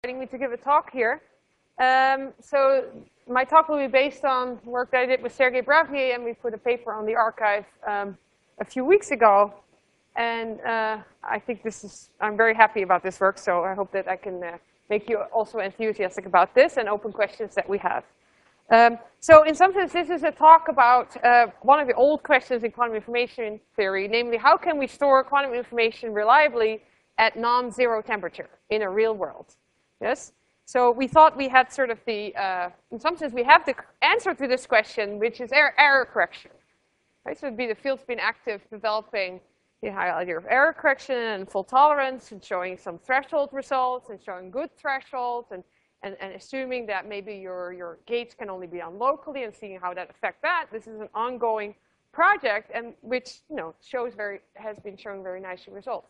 Inviting me to give a talk here. So my talk will be based on work that I did with Sergey Bravnier, and we put a paper on the archive a few weeks ago. And I think I'm very happy about this work, so I hope that I can make you also enthusiastic about this and open questions that we have. So in some sense, this is a talk about one of the old questions in quantum information theory, namely, how can we store quantum information reliably at non-zero temperature in a real world? Yes? So we thought we had sort of in some sense, we have the answer to this question, which is error correction. Right? So it would be the field's been active developing the idea of error correction and full tolerance and showing some threshold results and showing good thresholds and assuming that maybe your gates can only be on locally and seeing how that affects that. This is an ongoing project and which has been showing very nice results.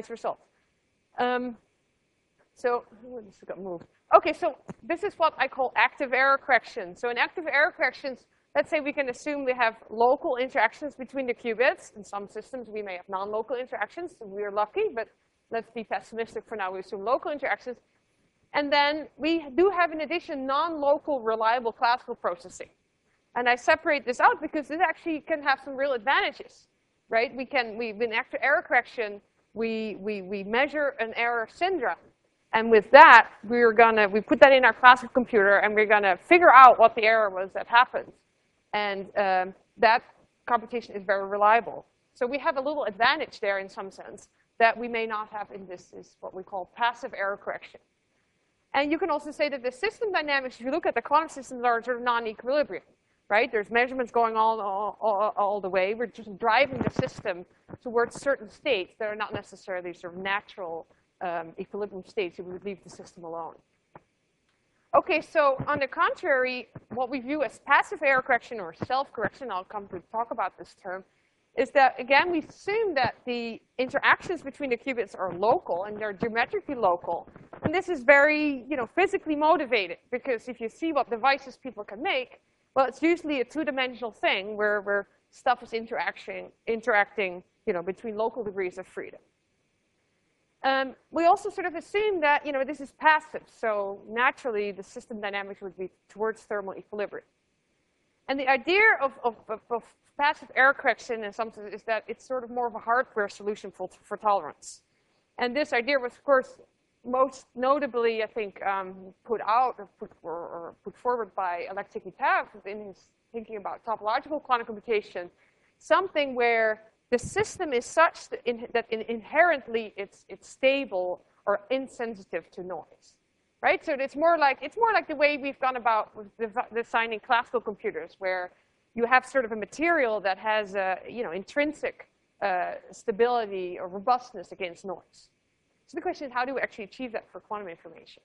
So this got moved. Okay, so this is what I call active error correction. So in active error corrections, let's say we can assume we have local interactions between the qubits. In some systems, we may have non-local interactions. So we're lucky, but let's be pessimistic for now. We assume local interactions. And then we do have, in addition, non-local reliable classical processing. And I separate this out because this actually can have some real advantages, right? In active error correction, we measure an error syndrome. And with that, we put that in our classical computer, and we're gonna figure out what the error was that happened. And that computation is very reliable. So we have a little advantage there in some sense that we may not have in this is what we call passive error correction. And you can also say that the system dynamics, if you look at the quantum systems, are sort of non-equilibrium, right? There's measurements going on all the way. We're just driving the system towards certain states that are not necessarily sort of natural equilibrium states. You would leave the system alone. Okay, so on the contrary, what we view as passive error correction or self-correction, I'll come to talk about this term, is that, again, we assume that the interactions between the qubits are local and they're geometrically local. And this is very, physically motivated, because if you see what devices people can make, well, it's usually a two-dimensional thing where stuff is interacting, between local degrees of freedom. We also sort of assume that, this is passive. So naturally, the system dynamics would be towards thermal equilibrium. And the idea of passive error correction in some sense is that it's sort of more of a hardware solution for tolerance. And this idea was, of course, most notably, I think, put forward by Alexei Kitaev in his thinking about topological quantum computation, something where the system is such that inherently it's stable or insensitive to noise, right? So it's more like the way we've gone about with designing classical computers, where you have sort of a material that has intrinsic stability or robustness against noise. So the question is, how do we actually achieve that for quantum information?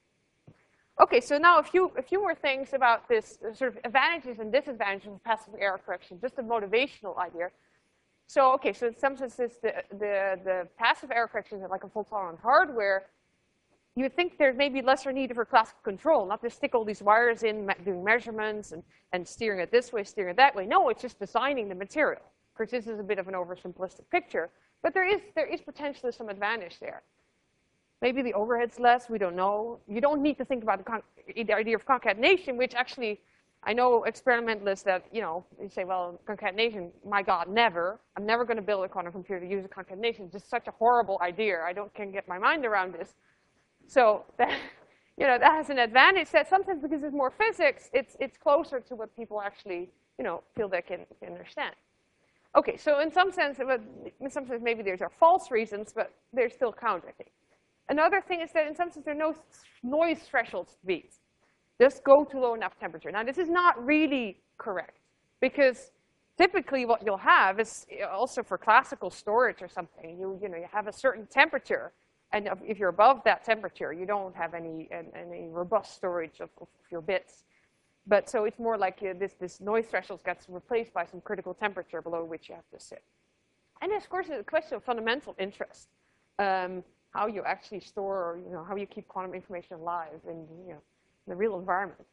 Okay, so now a few more things about this sort of advantages and disadvantages of passive error correction, just a motivational idea. So, okay, so in some senses, the passive error correction is like a full tolerant hardware. You would think there's maybe lesser need for classical control, not to stick all these wires in, doing measurements and steering it this way, steering it that way. No, it's just designing the material. Of course, this is a bit of an oversimplistic picture, but there is potentially some advantage there. Maybe the overhead's less, we don't know. You don't need to think about the idea of concatenation, which actually, I know experimentalists that, you say, well, concatenation, my God, never. I'm never going to build a quantum computer to use a concatenation. It's just such a horrible idea. I can't get my mind around this. So that, that has an advantage that sometimes because it's more physics, it's closer to what people actually, feel they can understand. Okay, so in some sense maybe these are false reasons, but they're still count, I think. Another thing is that in some sense there are no noise thresholds to beat. Just go to low enough temperature. Now, this is not really correct, because typically what you'll have is also for classical storage or something, you have a certain temperature, and if you're above that temperature, you don't have any robust storage of your bits. But so it's more like this noise threshold gets replaced by some critical temperature below which you have to sit. And of course, it's a question of fundamental interest, how you actually store, or how you keep quantum information alive in the real environment.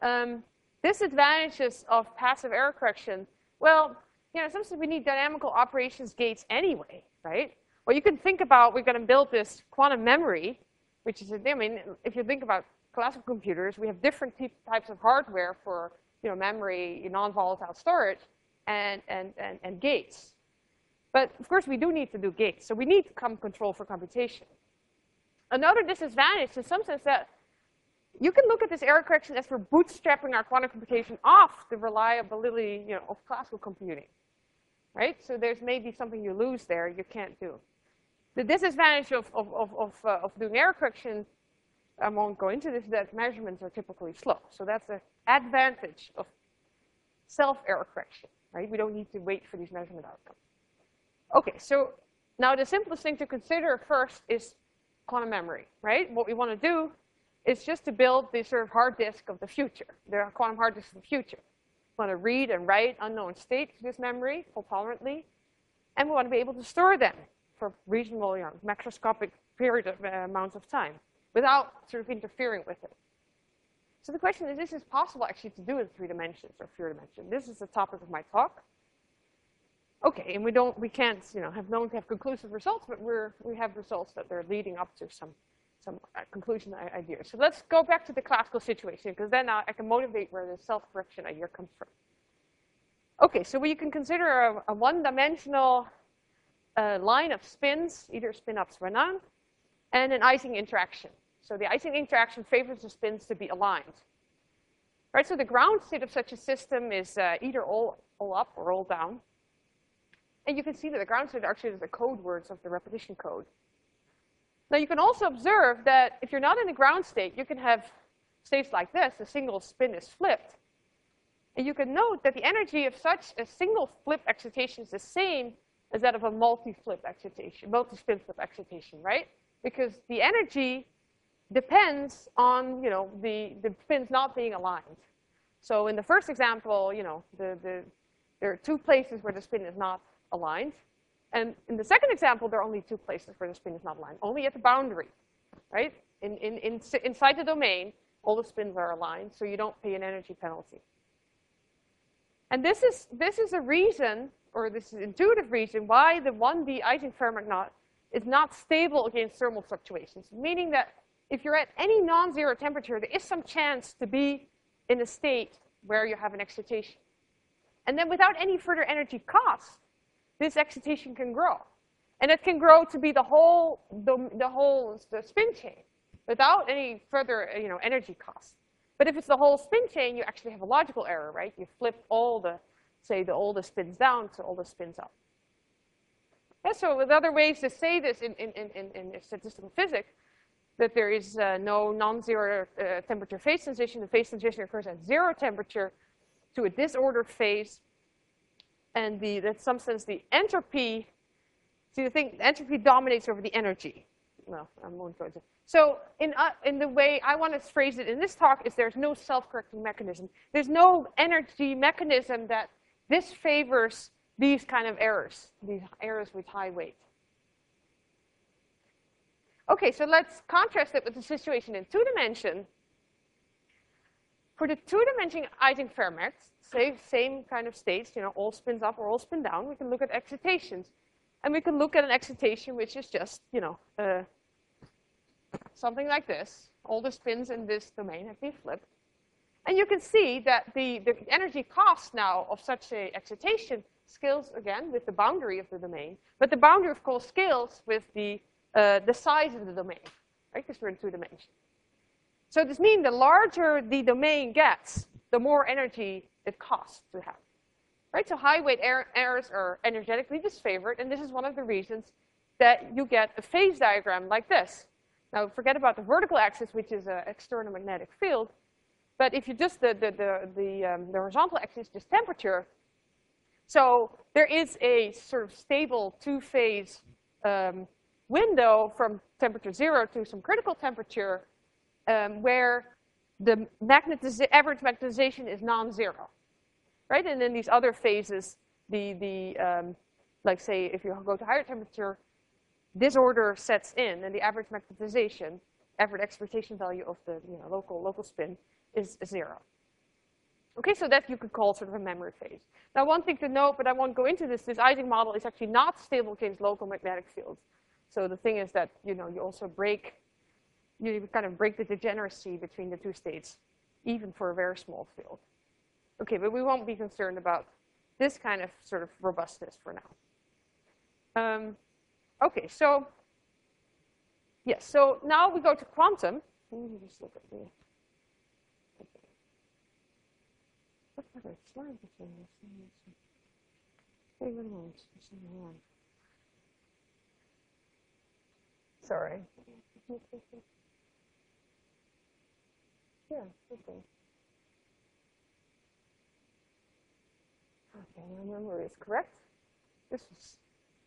Disadvantages of passive error correction, well, sometimes we need dynamical operations gates anyway, right? Well, you can think about, we're going to build this quantum memory, which is, I mean, if you think about classical computers, we have different types of hardware for, memory, non-volatile storage, and gates. But of course, we do need to do gates. So we need some control for computation. Another disadvantage, in some sense, that you can look at this error correction as we're bootstrapping our quantum computation off the reliability, of classical computing, right? So there's maybe something you lose there you can't do. The disadvantage of doing error correction, I won't go into this, that measurements are typically slow. So that's the advantage of self-error correction, right? We don't need to wait for these measurement outcomes. Okay, so now the simplest thing to consider first is quantum memory, right? What we want to do is just to build this sort of hard disk of the future, the quantum hard disk of the future. We want to read and write unknown states to this memory fault-tolerantly, and we want to be able to store them for reasonable, macroscopic period of amounts of time without sort of interfering with it. So the question is this possible actually to do in 3 dimensions or 4 dimensions? This is the topic of my talk. Okay, and we can't, have known to have conclusive results, but we have results that they're leading up to some conclusion ideas. So let's go back to the classical situation, because then I can motivate where the self-correction idea comes from. Okay, so we can consider a one-dimensional line of spins, either spin-up, spin-down, and an Ising interaction. So the Ising interaction favors the spins to be aligned. Right, so the ground state of such a system is either all up or all down. And you can see that the ground state actually is the code words of the repetition code. Now you can also observe that if you're not in the ground state, you can have states like this. A single spin is flipped. And you can note that the energy of such a single flip excitation is the same as that of a multi-flip excitation, multi-spin flip excitation, right? Because the energy depends on, the spins not being aligned. So in the first example, there are 2 places where the spin is not aligned. And in the second example, there are only 2 places where the spin is not aligned, only at the boundary, right? Inside the domain, all the spins are aligned, so you don't pay an energy penalty. And this is a reason, or this is an intuitive reason, why the 1D Ising Fermat is not stable against thermal fluctuations, meaning that if you're at any non-zero temperature, there is some chance to be in a state where you have an excitation. And then without any further energy cost, this excitation can grow. And it can grow to be the whole spin chain without any further energy cost. But if it's the whole spin chain, you actually have a logical error, right? You flip all the spins down to all the spins up. Yeah, so with other ways to say this in statistical physics, that there is no non-zero temperature phase transition. The phase transition occurs at 0 temperature to a disordered phase. And in some sense, the entropy, so you think entropy dominates over the energy. Well, I won't go into. So in the way I want to phrase it in this talk is there's no self-correcting mechanism. There's no energy mechanism that disfavors these kind of errors, these errors with high weight. Okay, so let's contrast it with the situation in 2 dimension. For the 2-dimension Ising Fermats, same kind of states, all spins up or all spin down, we can look at excitations. And we can look at an excitation which is just, something like this. All the spins in this domain have been flipped. And you can see that the energy cost now of such an excitation scales, again, with the boundary of the domain. But the boundary, of course, scales with the size of the domain, right? Because we're in 2 dimensions. So this means the larger the domain gets, the more energy it costs to have, right? So high weight errors are energetically disfavored, and this is one of the reasons that you get a phase diagram like this. Now forget about the vertical axis, which is an external magnetic field, but if you just the horizontal axis, just temperature. So there is a sort of stable 2-phase window from temperature 0 to some critical temperature, where the average magnetization is non-zero, right? And in these other phases, like say, if you go to higher temperature, disorder sets in, and the average magnetization, average excitation value of the local spin is 0. Okay, so that you could call sort of a memory phase. Now, one thing to note, but I won't go into this Ising model is actually not stable against local magnetic fields. So the thing is that you also break you kind of break the degeneracy between the two states, even for a very small field. Okay, but we won't be concerned about this kind of sort of robustness for now. Okay, so yes, so now we go to quantum. Let me just look at the. Okay. What other slide between this? Wait a moment. Sorry. Yeah, okay. Okay, my memory is correct. This is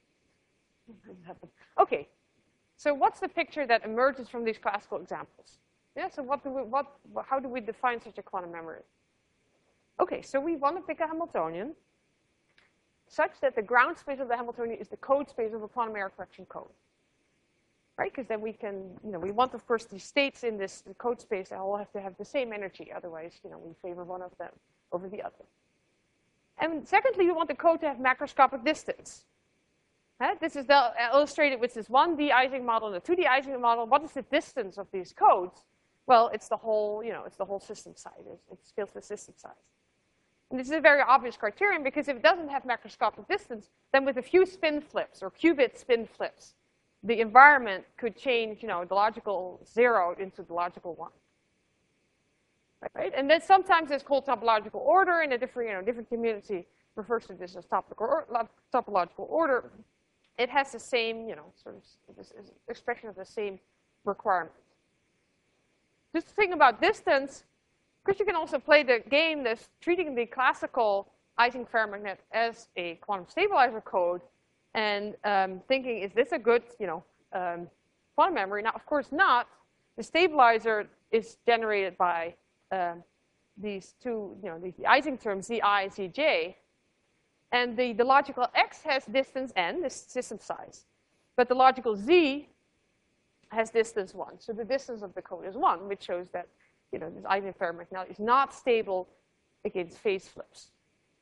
okay. So what's the picture that emerges from these classical examples? Yeah. So how do we define such a quantum memory? Okay. So we want to pick a Hamiltonian such that the ground space of the Hamiltonian is the code space of a quantum error correction code. Right? Because then we can, we want, of course, these states in this code space that all have to have the same energy. Otherwise, we favor one of them over the other. And secondly, we want the code to have macroscopic distance. This is illustrated with this 1D Ising model and a 2D Ising model. What is the distance of these codes? Well, it's the whole, it's the whole system size. It scales the system size. And this is a very obvious criterion because if it doesn't have macroscopic distance, then with a few spin flips or qubit spin flips, the environment could change, the logical 0 into the logical 1. Right? And then sometimes it's called topological order, and a different community refers to this as topological order. It has the same, sort of this expression of the same requirement. Just the thing about distance, because you can also play the game that's treating the classical Ising ferromagnet as a quantum stabilizer code and thinking, is this a good, quantum memory? Now, of course not. The stabilizer is generated by these two, the Ising terms, Zi, Zj. And the logical x has distance n, this system size. But the logical z has distance 1. So the distance of the code is 1, which shows that this Ising ferromagnet is not stable against phase flips.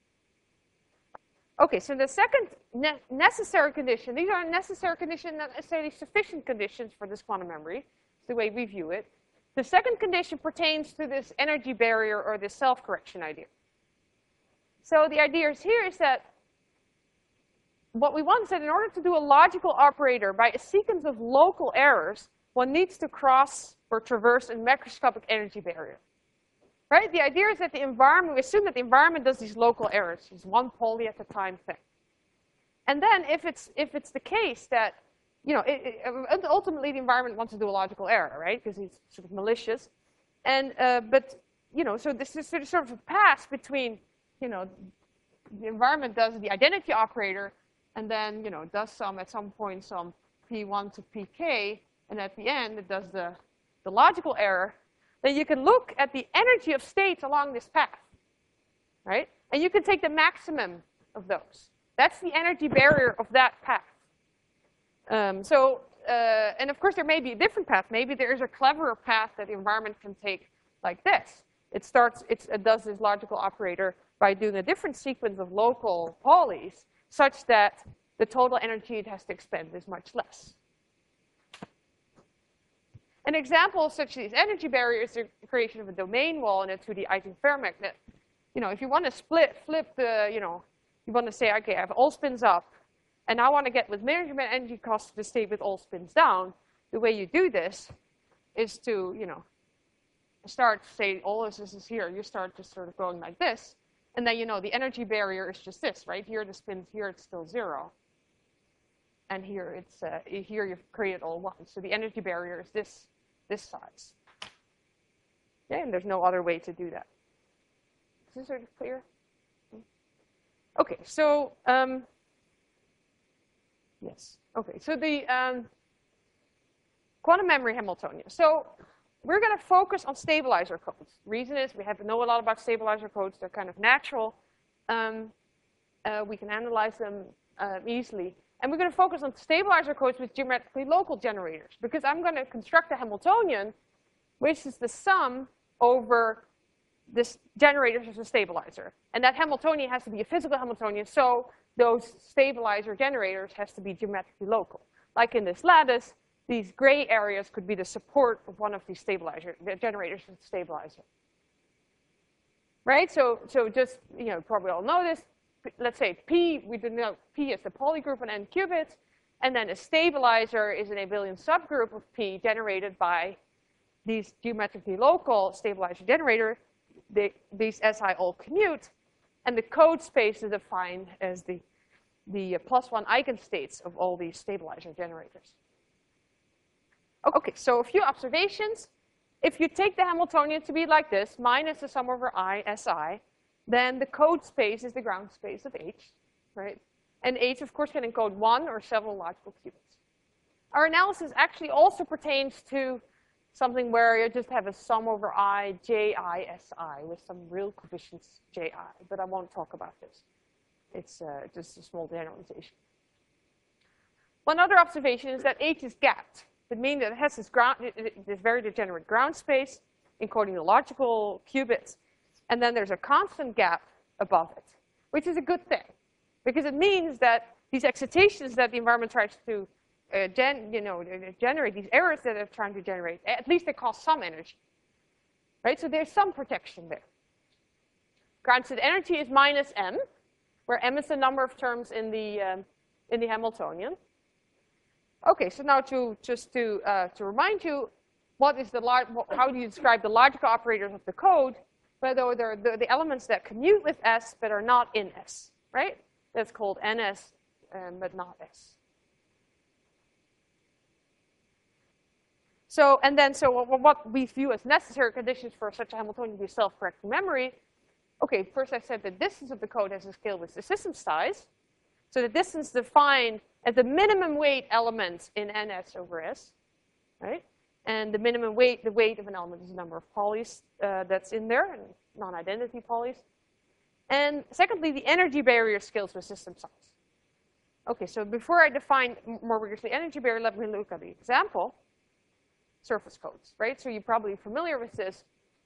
Okay, so the second necessary condition, these are necessary conditions, not necessarily sufficient conditions for this quantum memory. It's the way we view it. The second condition pertains to this energy barrier or this self-correction idea. So the idea here is that what we want is that in order to do a logical operator by a sequence of local errors, one needs to cross or traverse a macroscopic energy barrier. Right? The idea is that the environment, we assume that the environment does these local errors, this one poly at a time thing. And then if it's the case that, ultimately the environment wants to do a logical error, right? Because it's sort of malicious. And, so this is sort of a pass between, the environment does the identity operator and then, does at some point, some P1 to Pk, and at the end, it does the logical error. Then you can look at the energy of states along this path, right? And you can take the maximum of those. That's the energy barrier of that path. And of course, there may be a different path. Maybe there is a cleverer path that the environment can take like this. It does this logical operator by doing a different sequence of local polys such that the total energy it has to expend is much less. An example such as these energy barriers is the creation of a domain wall in a 2D Ising ferromagnet. If you want to flip the, you want to say, okay, I have all spins up, and I want to get with management energy costs to the state with all spins down. The way you do this is to, start, say, all this is here. You start just sort of going like this. And then, the energy barrier is just this, right? Here the spins, here it's still 0. And here it's, here you've created all 1. So the energy barrier is this size. Okay, and there's no other way to do that. Is this sort of clear? Okay, so, yes. Okay, so the quantum memory Hamiltonian. So we're going to focus on stabilizer codes. The reason is we know a lot about stabilizer codes. They're kind of natural. We can analyze them easily. And we're going to focus on stabilizer codes with geometrically local generators, because I'm going to construct a Hamiltonian, which is the sum over this generator as a stabilizer. And that Hamiltonian has to be a physical Hamiltonian, so those stabilizer generators has to be geometrically local. Like in this lattice, these gray areas could be the support of one of these the generators of the stabilizer. Right? So just, probably all know this. Let's say P, we denote P as the Pauli group on n qubits, and then a stabilizer is an abelian subgroup of P generated by these geometrically local stabilizer generator. These SI all commute, and the code space is defined as the +1 eigenstates of all these stabilizer generators. Okay, so a few observations. If you take the Hamiltonian to be like this, minus the sum over I, SI, then the code space is the ground space of H, right? And H, of course, can encode one or several logical qubits. Our analysis actually also pertains to something where you just have a sum over I, Ji, Si, with some real coefficients Ji, but I won't talk about this. It's just a small generalization. One other observation is that H is gapped. It means that it has this very degenerate ground space encoding the logical qubits, and then there's a constant gap above it, which is a good thing, because it means that these excitations that the environment tries to generate, these errors that it's trying to generate, at least they cost some energy, right? So there's some protection there. Ground state energy is minus m, where m is the number of terms in the Hamiltonian. Okay, so now to remind you, how do you describe the logical operators of the code? Well, they're the elements that commute with S but are not in S, right? That's called NS, but not S. So what we view as necessary conditions for such a Hamiltonian to be self-correcting memory. Okay, first I said the distance of the code has a scale with the system size. So the distance defined as the minimum weight element in NS over S, right? And the minimum weight, the weight of an element is the number of Paulis that's in there, and non-identity Paulis. And secondly, the energy barrier scales with system size. Okay, so before I define more rigorously energy barrier, let me look at the example. Surface codes, right? So you're probably familiar with this.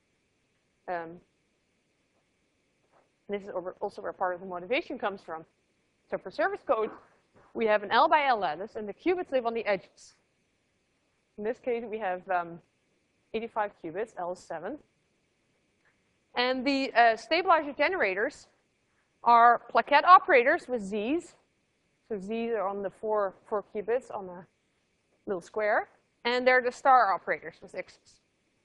This is also where part of the motivation comes from. So for surface codes, we have an L by L lattice, and the qubits live on the edges. In this case, we have 85 qubits, L is 7. And the stabilizer generators are plaquette operators with Z's. So Z's are on the four qubits on a little square. And they're the star operators with X's.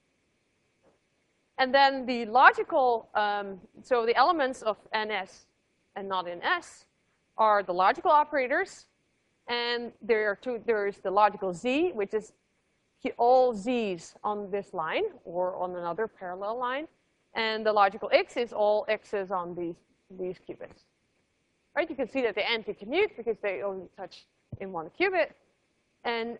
And then the logical, so the elements of NS and not in S are the logical operators. And there is the logical Z, which is all Z's on this line or on another parallel line. And the logical X is all X's on these qubits. Right? You can see that they anti-commute because they only touch in one qubit. And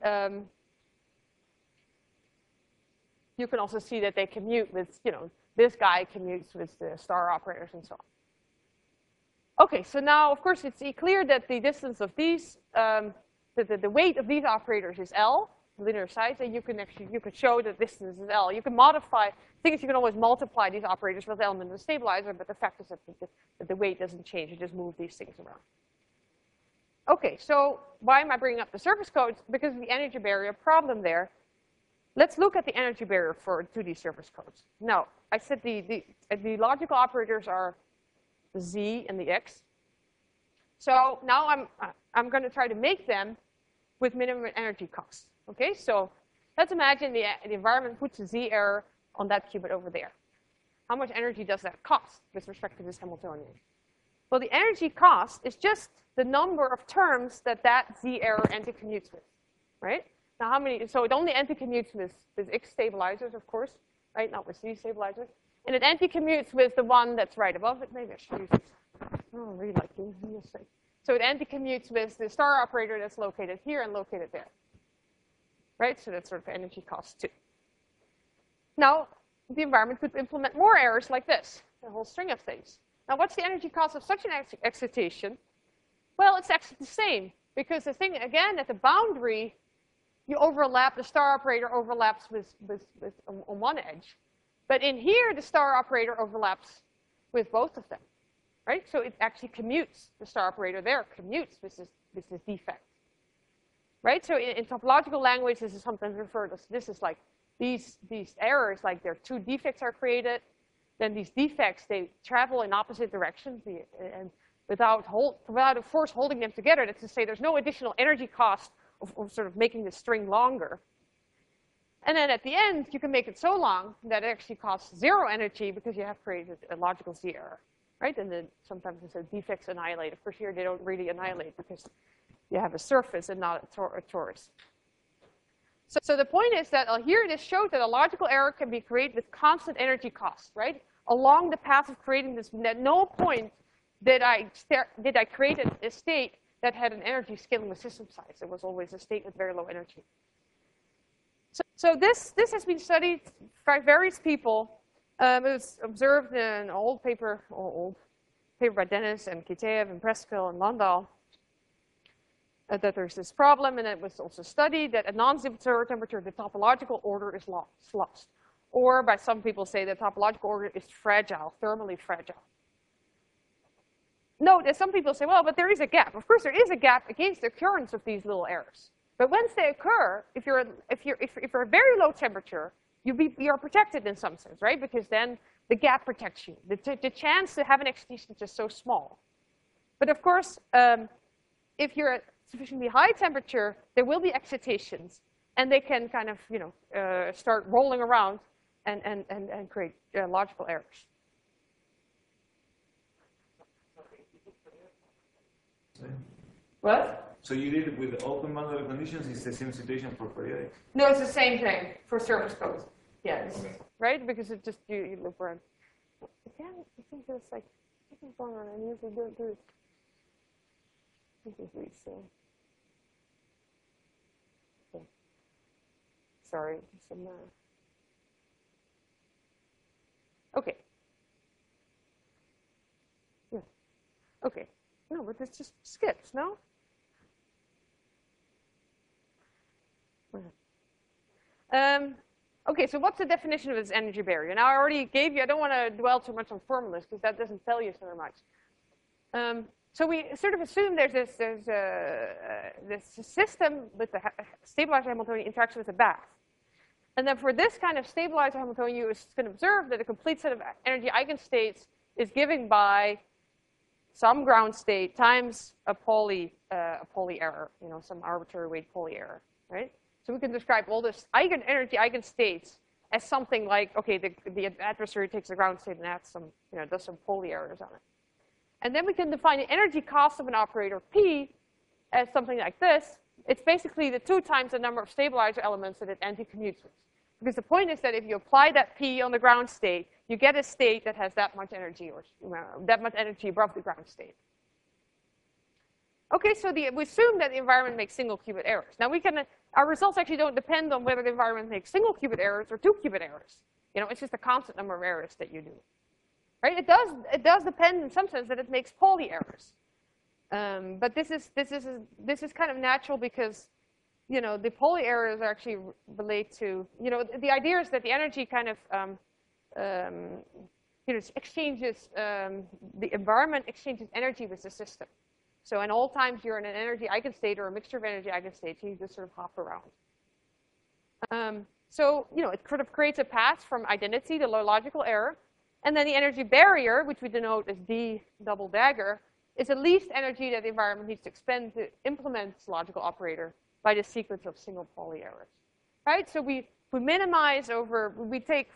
you can also see that they commute with, this guy commutes with the star operators and so on. Okay, so now, of course, it's clear that the distance of these, the weight of these operators is L, linear size, and you can show that distance is L. You can modify, the thing is you can always multiply these operators with the element of the stabilizer, but the fact is that the weight doesn't change, you just move these things around. Okay, so why am I bringing up the surface codes? Because of the energy barrier problem there. Let's look at the energy barrier for 2D surface codes. Now, I said the logical operators are the Z and the X. So now I'm going to try to make them with minimum energy cost. Okay, so let's imagine the environment puts a Z error on that qubit over there. How much energy does that cost with respect to this Hamiltonian? Well, the energy cost is just the number of terms that Z error anti-commutes with, right? Now, how many? So it only anti-commutes with X stabilizers, of course, right? Not with Z stabilizers. And it anti-commutes with the one that's right above it. Maybe I should use this. I don't really like doing this thing. So it anti-commutes with the star operator that's located here and located there, right? So that's sort of energy cost, too. Now, the environment could implement more errors like this, a whole string of things. Now, what's the energy cost of such an excitation? Well, it's actually the same, because the thing, again, at the boundary, you overlap, the star operator overlaps on one edge. But in here, the star operator overlaps with both of them, right? So it actually commutes, the star operator there commutes with this defect. right? So in topological language, this is sometimes referred as, this is like these errors, like there two defects are created. Then these defects, they travel in opposite directions, and without a force holding them together, that's to say there's no additional energy cost of sort of making the string longer. And then at the end, you can make it so long that it actually costs zero energy because you have created a logical Z error, right? And then sometimes it says defects annihilate. Of course, here they don't really annihilate because you have a surface and not a torus. So the point is that here this shows that a logical error can be created with constant energy cost, right? Along the path of creating this, at no point did I create a state that had an energy scaling with system size. It was always a state with very low energy. So this has been studied by various people. It was observed in an old paper by Dennis and Kitaev and Preskill and Landau, that there's this problem, and it was also studied that at non-zero temperature, the topological order is lost. Or by some people say the topological order is fragile, thermally fragile. Note that some people say, well, but there is a gap. Of course, there is a gap against the occurrence of these little errors. But once they occur, if you're a very low temperature, you're protected in some sense, right? Because then the gap protects you. The chance to have an excitation is just so small. But of course, if you're at sufficiently high temperature, there will be excitations, and they can kind of, start rolling around and create logical errors. What? So you did it with open boundary conditions. It's the same situation for periodic. No, it's the same thing for surface code. Yeah, Okay. right? Because it just you loop around. Again, I think there's like something going on. I usually don't do it. This is really silly. Okay. Sorry. Some, okay. Yeah. Okay. No, but this just skips, no? Okay, so what's the definition of this energy barrier? Now, I already gave you, I don't want to dwell too much on formulas because that doesn't tell you so much. So we sort of assume there's this system with the stabilizer Hamiltonian interaction with the bath. And then for this kind of stabilizer Hamiltonian, you can observe that a complete set of energy eigenstates is given by some ground state times a Pauli error, some arbitrary weight Pauli error, right? So we can describe all this energy eigenstates as something like, okay, the adversary takes the ground state and adds some, does some Pauli errors on it. And then we can define the energy cost of an operator P as something like this. It's basically the 2 times the number of stabilizer elements that it anti-commutes with. Because the point is that if you apply that P on the ground state, you get a state that has that much energy, or that much energy above the ground state. Okay, so we assume that the environment makes single qubit errors. Now our results actually don't depend on whether the environment makes single qubit errors or 2 qubit errors. It's just a constant number of errors that you do. Right? It does depend in some sense that it makes Pauli errors. But this is kind of natural because, the Pauli errors actually relate to, the idea is that the energy kind of, exchanges, the environment exchanges energy with the system. So in all times you're in an energy eigenstate or a mixture of energy eigenstates, you just sort of hop around. So, it sort of creates a path from identity to low logical error. And then the energy barrier, which we denote as D double dagger, is the least energy that the environment needs to expend to implement this logical operator by the sequence of single Pauli errors. Right? So we minimize over, we take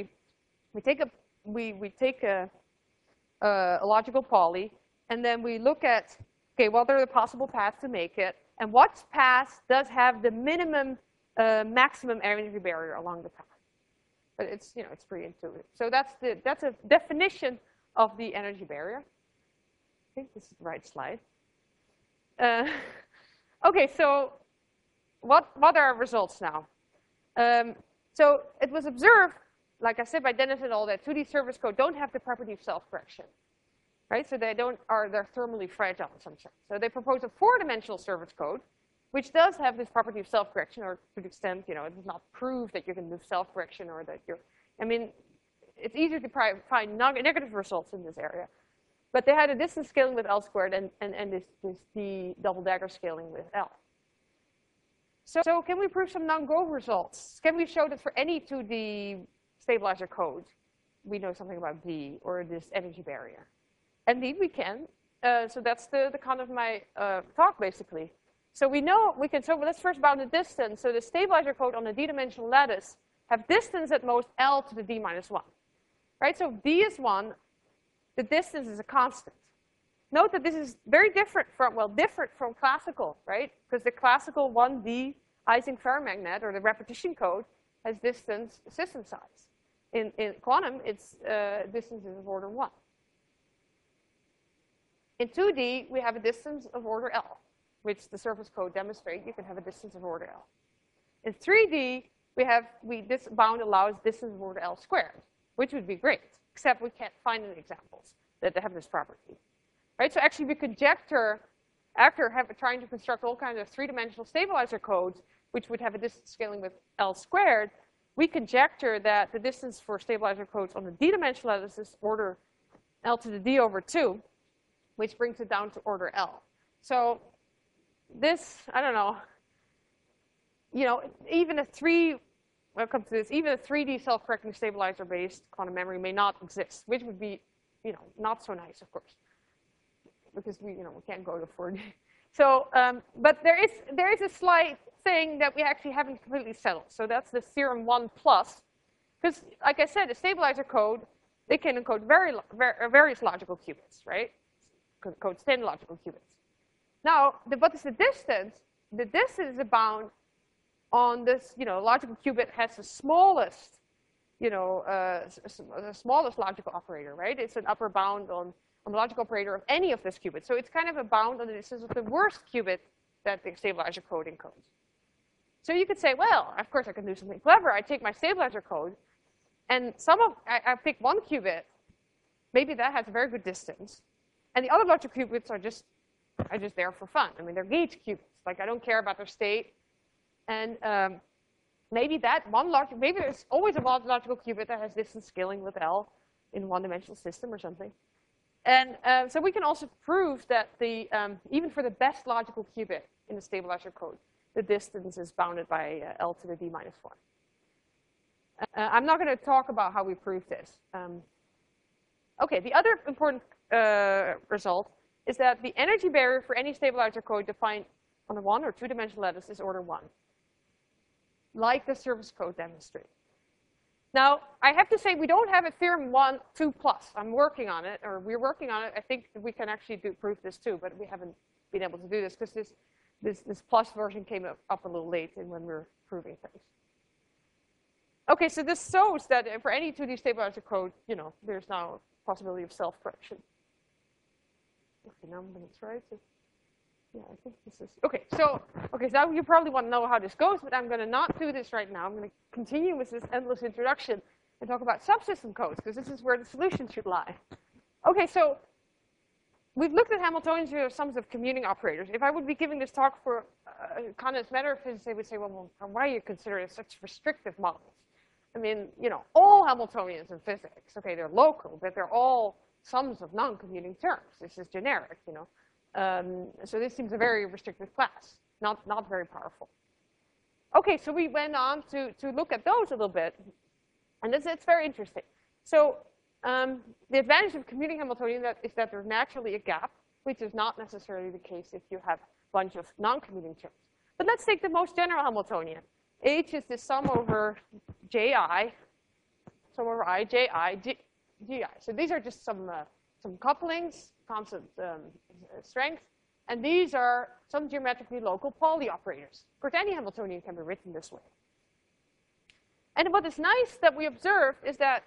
a logical Pauli, and then we look at, okay, what are the possible paths to make it, and what path does have the minimum maximum energy barrier along the path. But it's, it's pretty intuitive. So that's a definition of the energy barrier. I think this is the right slide. Okay, so what are our results now? So it was observed, like I said, by Dennis et al., that 2D surface code don't have the property of self-correction. Right? So they're thermally fragile in some sense. So they propose a 4-dimensional surface code, which does have this property of self-correction, or to the extent, it does not prove that you can do self-correction or that it's easier to find negative results in this area. But they had a distance scaling with L squared and this D double dagger scaling with L. So can we prove some non-Grove results? Can we show that for any 2D stabilizer code, we know something about V or this energy barrier? Indeed, we can. So that's the kind of my talk, basically. So we know we can, so let's first bound the distance. So the stabilizer code on a d-dimensional lattice have distance at most L to the d minus 1. Right, so d is 1, the distance is a constant. Note that this is very different from, well, different from classical, right? Because the classical 1D Ising ferromagnet, or the repetition code, has distance system size. In quantum, it's distances of order 1. In 2D, we have a distance of order L, which the surface code demonstrates you can have a distance of order L. In 3D, this bound allows distance of order L squared, which would be great, except we can't find any examples that have this property. Right? So actually, we conjecture, after trying to construct all kinds of three-dimensional stabilizer codes, which would have a distance scaling with L squared, we conjecture that the distance for stabilizer codes on the d-dimensional lattice is order L to the d over 2, which brings it down to order L. So this, I don't know, even a 3D self-correcting stabilizer-based quantum memory may not exist, which would be, not so nice, of course, because we can't go to 4D. So, but there is a slight thing that we actually haven't completely settled. So that's the theorem 1 plus, because like I said, the stabilizer code, they can encode various logical qubits, right? Codes 10 logical qubits. Now, what is the distance? The distance is a bound on this, logical qubit has the smallest, the smallest logical operator, right? It's an upper bound on the logical operator of any of this qubit. So it's kind of a bound on the distance of the worst qubit that the stabilizer code encodes. So you could say, well, of course I can do something clever. I take my stabilizer code, and I pick one qubit. Maybe that has a very good distance, and the other logical qubits are just there for fun. I mean, they're gauge qubits. Like, I don't care about their state. And maybe there's always a logical qubit that has distance scaling with L in a one-dimensional system or something. And so we can also prove that even for the best logical qubit in the stabilizer code, the distance is bounded by L to the d minus 1. I'm not going to talk about how we prove this. Okay, the other important result is that the energy barrier for any stabilizer code defined on a 1 or 2-dimensional lattice is order 1, like the surface code demonstrates. Now, I have to say we don't have a theorem 2 plus. I'm working on it, or we're working on it. I think we can actually prove this too, but we haven't been able to do this because this plus version came up a little late in when we were proving things. Okay, so this shows that for any 2D stabilizer code, there's now a possibility of self-correction. Okay, now I'm going to try to. Yeah, I think this is okay. So now you probably want to know how this goes, but I'm going to not do this right now. I'm going to continue with this endless introduction and talk about subsystem codes, because this is where the solution should lie. Okay, so we've looked at Hamiltonian sums of commuting operators. If I would be giving this talk for Connes matter of physics, they would say, well, why do you consider it such restrictive models? I mean, all Hamiltonians in physics, okay, they're local, but they're all sums of non-commuting terms. This is generic, So this seems a very restrictive class, not very powerful. Okay, so we went on to look at those a little bit, and it's very interesting. So the advantage of commuting Hamiltonian is that there's naturally a gap, which is not necessarily the case if you have a bunch of non-commuting terms. But let's take the most general Hamiltonian. H is the sum over ji, sum over I, ji, gi. So these are just some couplings, constant strength, and these are some geometrically local Pauli operators. Of course, any Hamiltonian can be written this way. And what is nice that we observed is that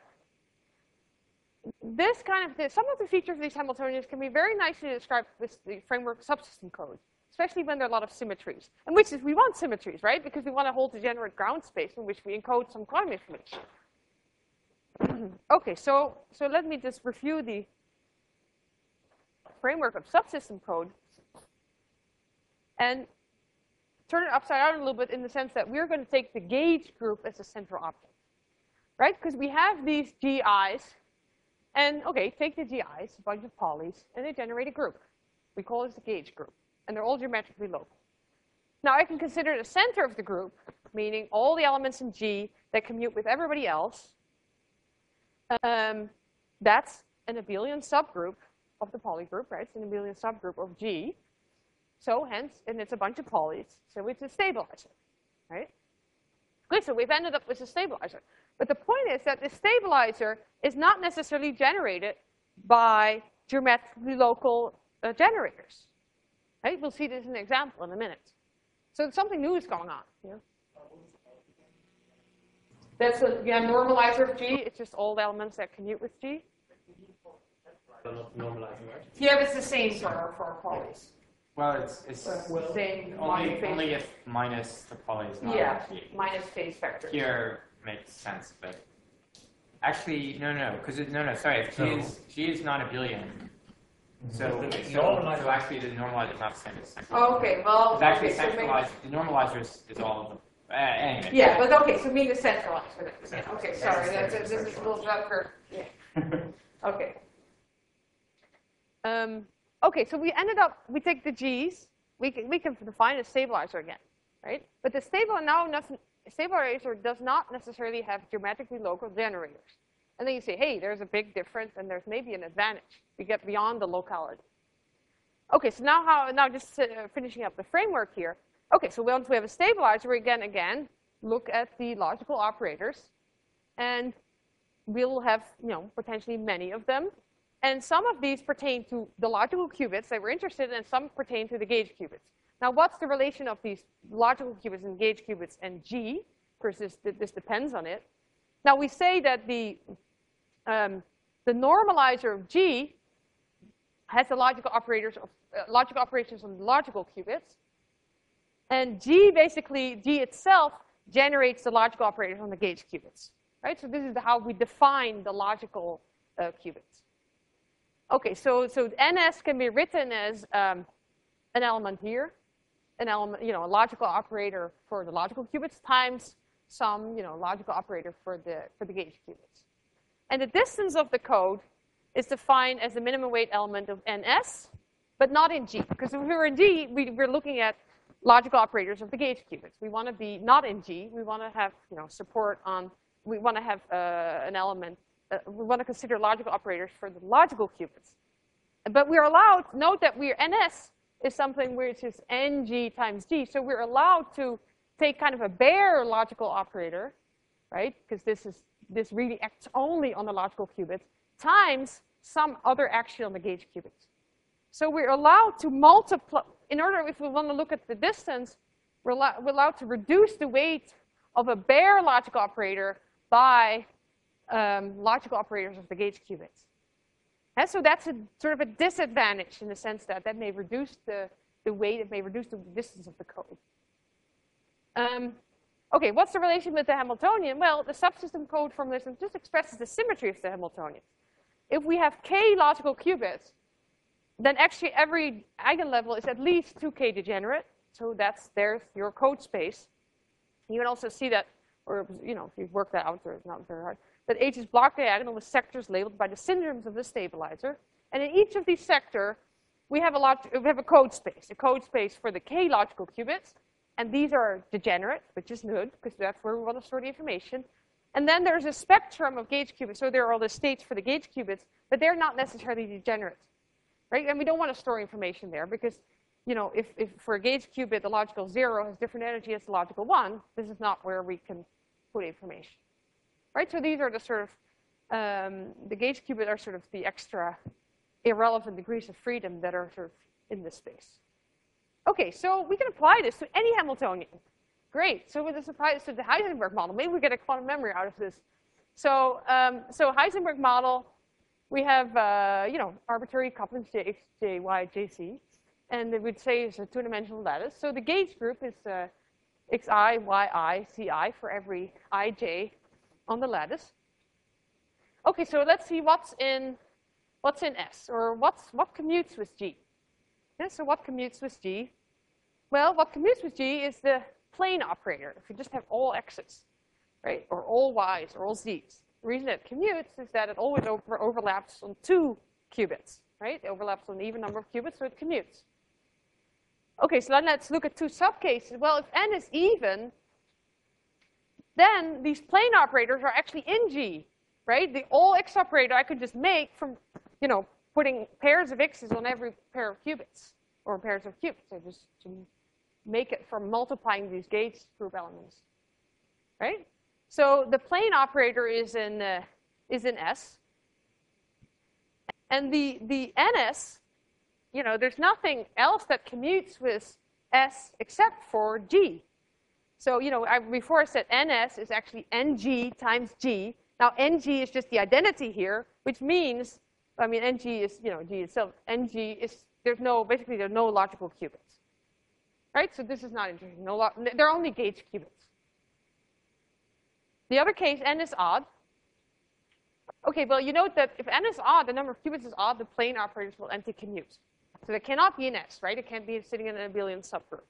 some of the features of these Hamiltonians can be very nicely described with the framework subsystem code, especially when there are a lot of symmetries. And we want symmetries, right? Because we want to hold degenerate ground space in which we encode some quantum information. Okay, so let me just review the framework of subsystem code and turn it upside down a little bit in the sense that we're going to take the gauge group as a central object, right? Because we have these GIs, and okay, take the GIs, a bunch of Paulis, and they generate a group. We call this the gauge group, and they're all geometrically local. Now I can consider the center of the group, meaning all the elements in G that commute with everybody else. That's an abelian subgroup of the polygroup, right? It's an abelian subgroup of G. So hence, and it's a bunch of polys, so it's a stabilizer, right? Good, so we've ended up with a stabilizer. But the point is that the stabilizer is not necessarily generated by geometrically local generators, right? We'll see this in an example in a minute. So something new is going on. Yeah. That's a normalizer of G. It's just all the elements that commute with G. Normalizing, right? Yeah, but it's the same for polys. Well, it's Same only if minus the poly is not G. Minus phase vectors. Here makes sense, but actually no, because sorry, if G is not abelian, so actually the normalizer is not the same as centralized. Okay, well, It's actually okay, centralized. The normalizer is all of them. Anyway. Yeah, but okay, so mean the centralized for that. Yeah, okay, sorry, this is a little darker. Yeah. Okay. Okay, so we take the G's, we can define a stabilizer again, right? But the stabilizer does not necessarily have geometrically local generators. And then you say, hey, there's a big difference, and there's maybe an advantage. We get beyond the locality. Okay, so now just finishing up the framework here. Okay, so once we have a stabilizer, we again look at the logical operators, and we'll have potentially many of them. And some of these pertain to the logical qubits that we're interested in, and some pertain to the gauge qubits. Now, what's the relation of these logical qubits and gauge qubits and G? Of course, this depends on it. Now, we say that the normalizer of G has the logical operations on the logical qubits. And G itself generates the logical operators on the gauge qubits, right? So this is how we define the logical qubits. Okay, so NS can be written as an element here, a logical operator for the logical qubits times some, logical operator for the gauge qubits. And the distance of the code is defined as the minimum weight element of NS, but not in G. Because if we were in G, we're looking at logical operators of the gauge qubits. We want to be not in G. We want to have, support on. We want to have an element. We want to consider logical operators for the logical qubits. But we're allowed, note that NS is something which is NG times G. So we're allowed to take kind of a bare logical operator, right? Because this really acts only on the logical qubits, times some other action on the gauge qubits. So we're allowed to multiply, if we want to look at the distance, we're allowed to reduce the weight of a bare logical operator by logical operators of the gauge qubits. And so that's sort of a disadvantage in the sense that may reduce the weight, it may reduce the distance of the code. Okay, what's the relation with the Hamiltonian? Well, the subsystem code formalism just expresses the symmetry of the Hamiltonian. If we have k logical qubits, then actually every eigenlevel is at least 2k degenerate. So there's your code space. You can also see that, or if you work that out, it's not very hard, that H is block diagonal with sectors labeled by the syndromes of the stabilizer. And in each of these sectors, we have a code space for the k logical qubits. And these are degenerate, which is NUD, because that's where we want to store the information. And then there's a spectrum of gauge qubits. So there are all the states for the gauge qubits, but they're not necessarily degenerate, right? And we don't want to store information there because, if for a gauge qubit, the logical 0 has different energy as the logical 1, this is not where we can put information, right? So these are the sort of, the gauge qubit are sort of the extra irrelevant degrees of freedom that are sort of in this space. Okay, so we can apply this to any Hamiltonian. Great, so we'll just apply this to the Heisenberg model. Maybe we get a quantum memory out of this. So Heisenberg model, we have, arbitrary couplings J, J, Y, J, C. And we'd say it's a two-dimensional lattice. So the gauge group is xi, yi, ci for every ij on the lattice. Okay, so let's see what's in S, or what commutes with G. Yeah, so what commutes with G? Well, what commutes with G is the plane operator. If you just have all x's, right, or all y's, or all z's. The reason it commutes is that it always overlaps on 2 qubits, right? It overlaps on an even number of qubits, so it commutes. Okay, so then let's look at two subcases. Well, if n is even, then these plane operators are actually in G, right? The all x operator I could just make from, putting pairs of x's on every pair of qubits, or pairs of qubits. I just to make it from multiplying these gauge group elements, right? So the plane operator is in S, and the NS, there's nothing else that commutes with S except for G. So, before I said NS is actually NG times G. Now, NG is just the identity here, which means, NG is, G itself. NG is, basically there's no logical qubits. Right? So this is not interesting. They're only gauge qubits. The other case, n is odd. Okay, well, you note that if n is odd, the number of qubits is odd, the plane operators will anti-commute. So they cannot be in S, right? It can't be sitting in an abelian subgroup.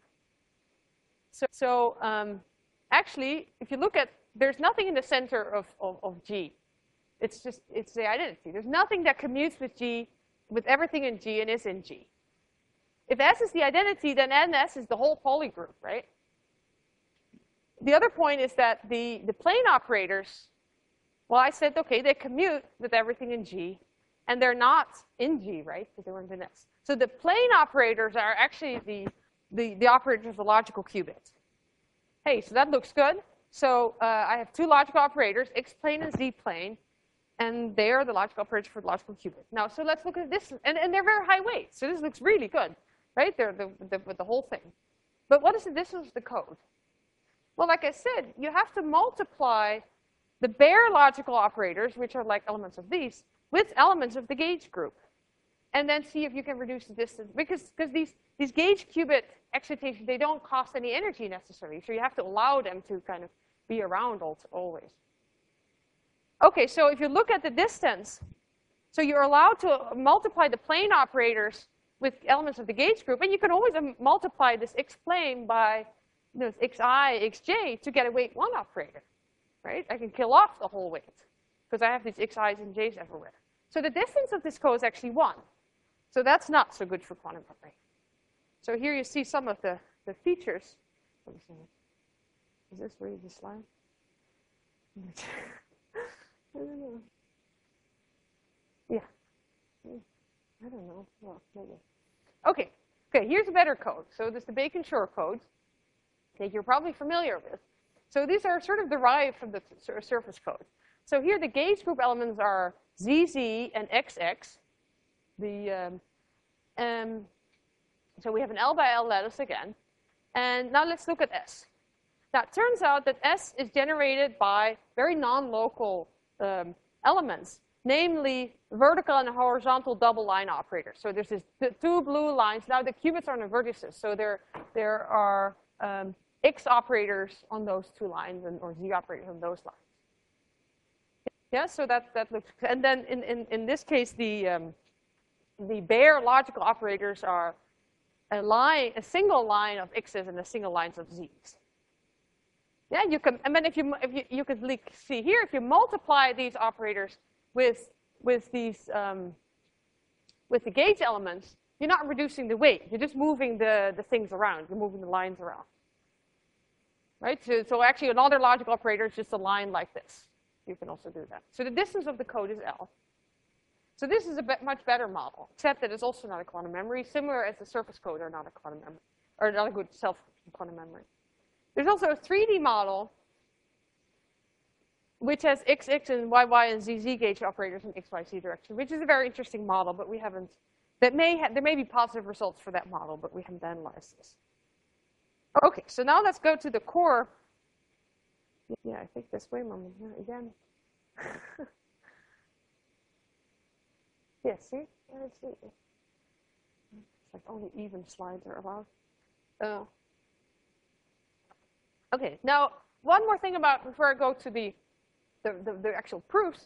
So actually, if you look at, there's nothing in the center of G. It's the identity. There's nothing that commutes with G, with everything in G and is in G. If S is the identity, then NS is the whole Pauli group, right? The other point is that the plane operators, well, I said, okay, they commute with everything in G, and they're not in G, right? Because they weren't in S. So the plane operators are actually the operators of the logical qubit. Hey, so that looks good. So I have two logical operators, X plane and Z plane, and they are the logical operators for the logical qubit. Now, so let's look at this, and they're very high weight. So this looks really good, right? They're with the whole thing. But what is the distance of the code? Well, like I said, you have to multiply the bare logical operators, which are like elements of these, with elements of the gauge group, and then see if you can reduce the distance. Because these gauge qubit excitations, they don't cost any energy necessarily, so you have to allow them to kind of be around always. Okay, so if you look at the distance, so you're allowed to multiply the plane operators with elements of the gauge group, and you can always multiply this X plane by xi, xj to get a weight 1 operator, right? I can kill off the whole weight because I have these xi's and j's everywhere. So the distance of this code is actually 1. So that's not so good for quantum memory. So here you see some of the features. Let me see. Is this really the slide? I don't know. Yeah. I don't know. Well, maybe. Okay. Okay, here's a better code. So this is the Bacon-Shor code that you're probably familiar with. So these are sort of derived from the surface code. So here the gauge group elements are ZZ and XX. So we have an L by L lattice again. And now let's look at S. Now it turns out that S is generated by very non-local elements, namely vertical and horizontal double line operators. So there's this two blue lines. Now the qubits are on the vertices, so there are X operators on those two lines or Z operators on those lines. Yeah, so that looks. And then in this case, the bare logical operators are a single line of X's and a single lines of Z's. Yeah, you can. And then if you could see here, if you multiply these operators with these with the gauge elements, you're not reducing the weight. You're just moving the things around. You're moving the lines around. Right? So actually, another logical operator is just a line like this. You can also do that. So the distance of the code is L. So this is a much better model, except that it's also not a quantum memory, similar as the surface code are not a quantum memory, or not a good self-quantum memory. There's also a 3D model which has XX and YY and ZZ gauge operators in XYZ direction, which is a very interesting model, but we haven't. There may be positive results for that model, but we haven't analyzed this. Okay, so now let's go to the core. Yeah, I think this way, Mom. Yeah, again. Yeah, see? Let's see. It's like only even slides are allowed. Okay, now one more thing before I go to the actual proofs.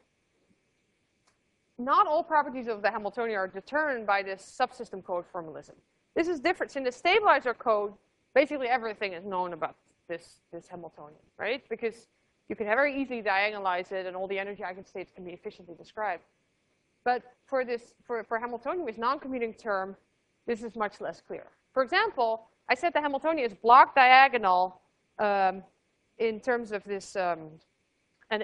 Not all properties of the Hamiltonian are determined by this subsystem code formalism. This is different. In the stabilizer code, basically everything is known about this Hamiltonian, right? Because you can very easily diagonalize it, and all the energy eigenstates can be efficiently described. But for Hamiltonian with non-commuting term, this is much less clear. For example, I said the Hamiltonian is block diagonal in terms of this, and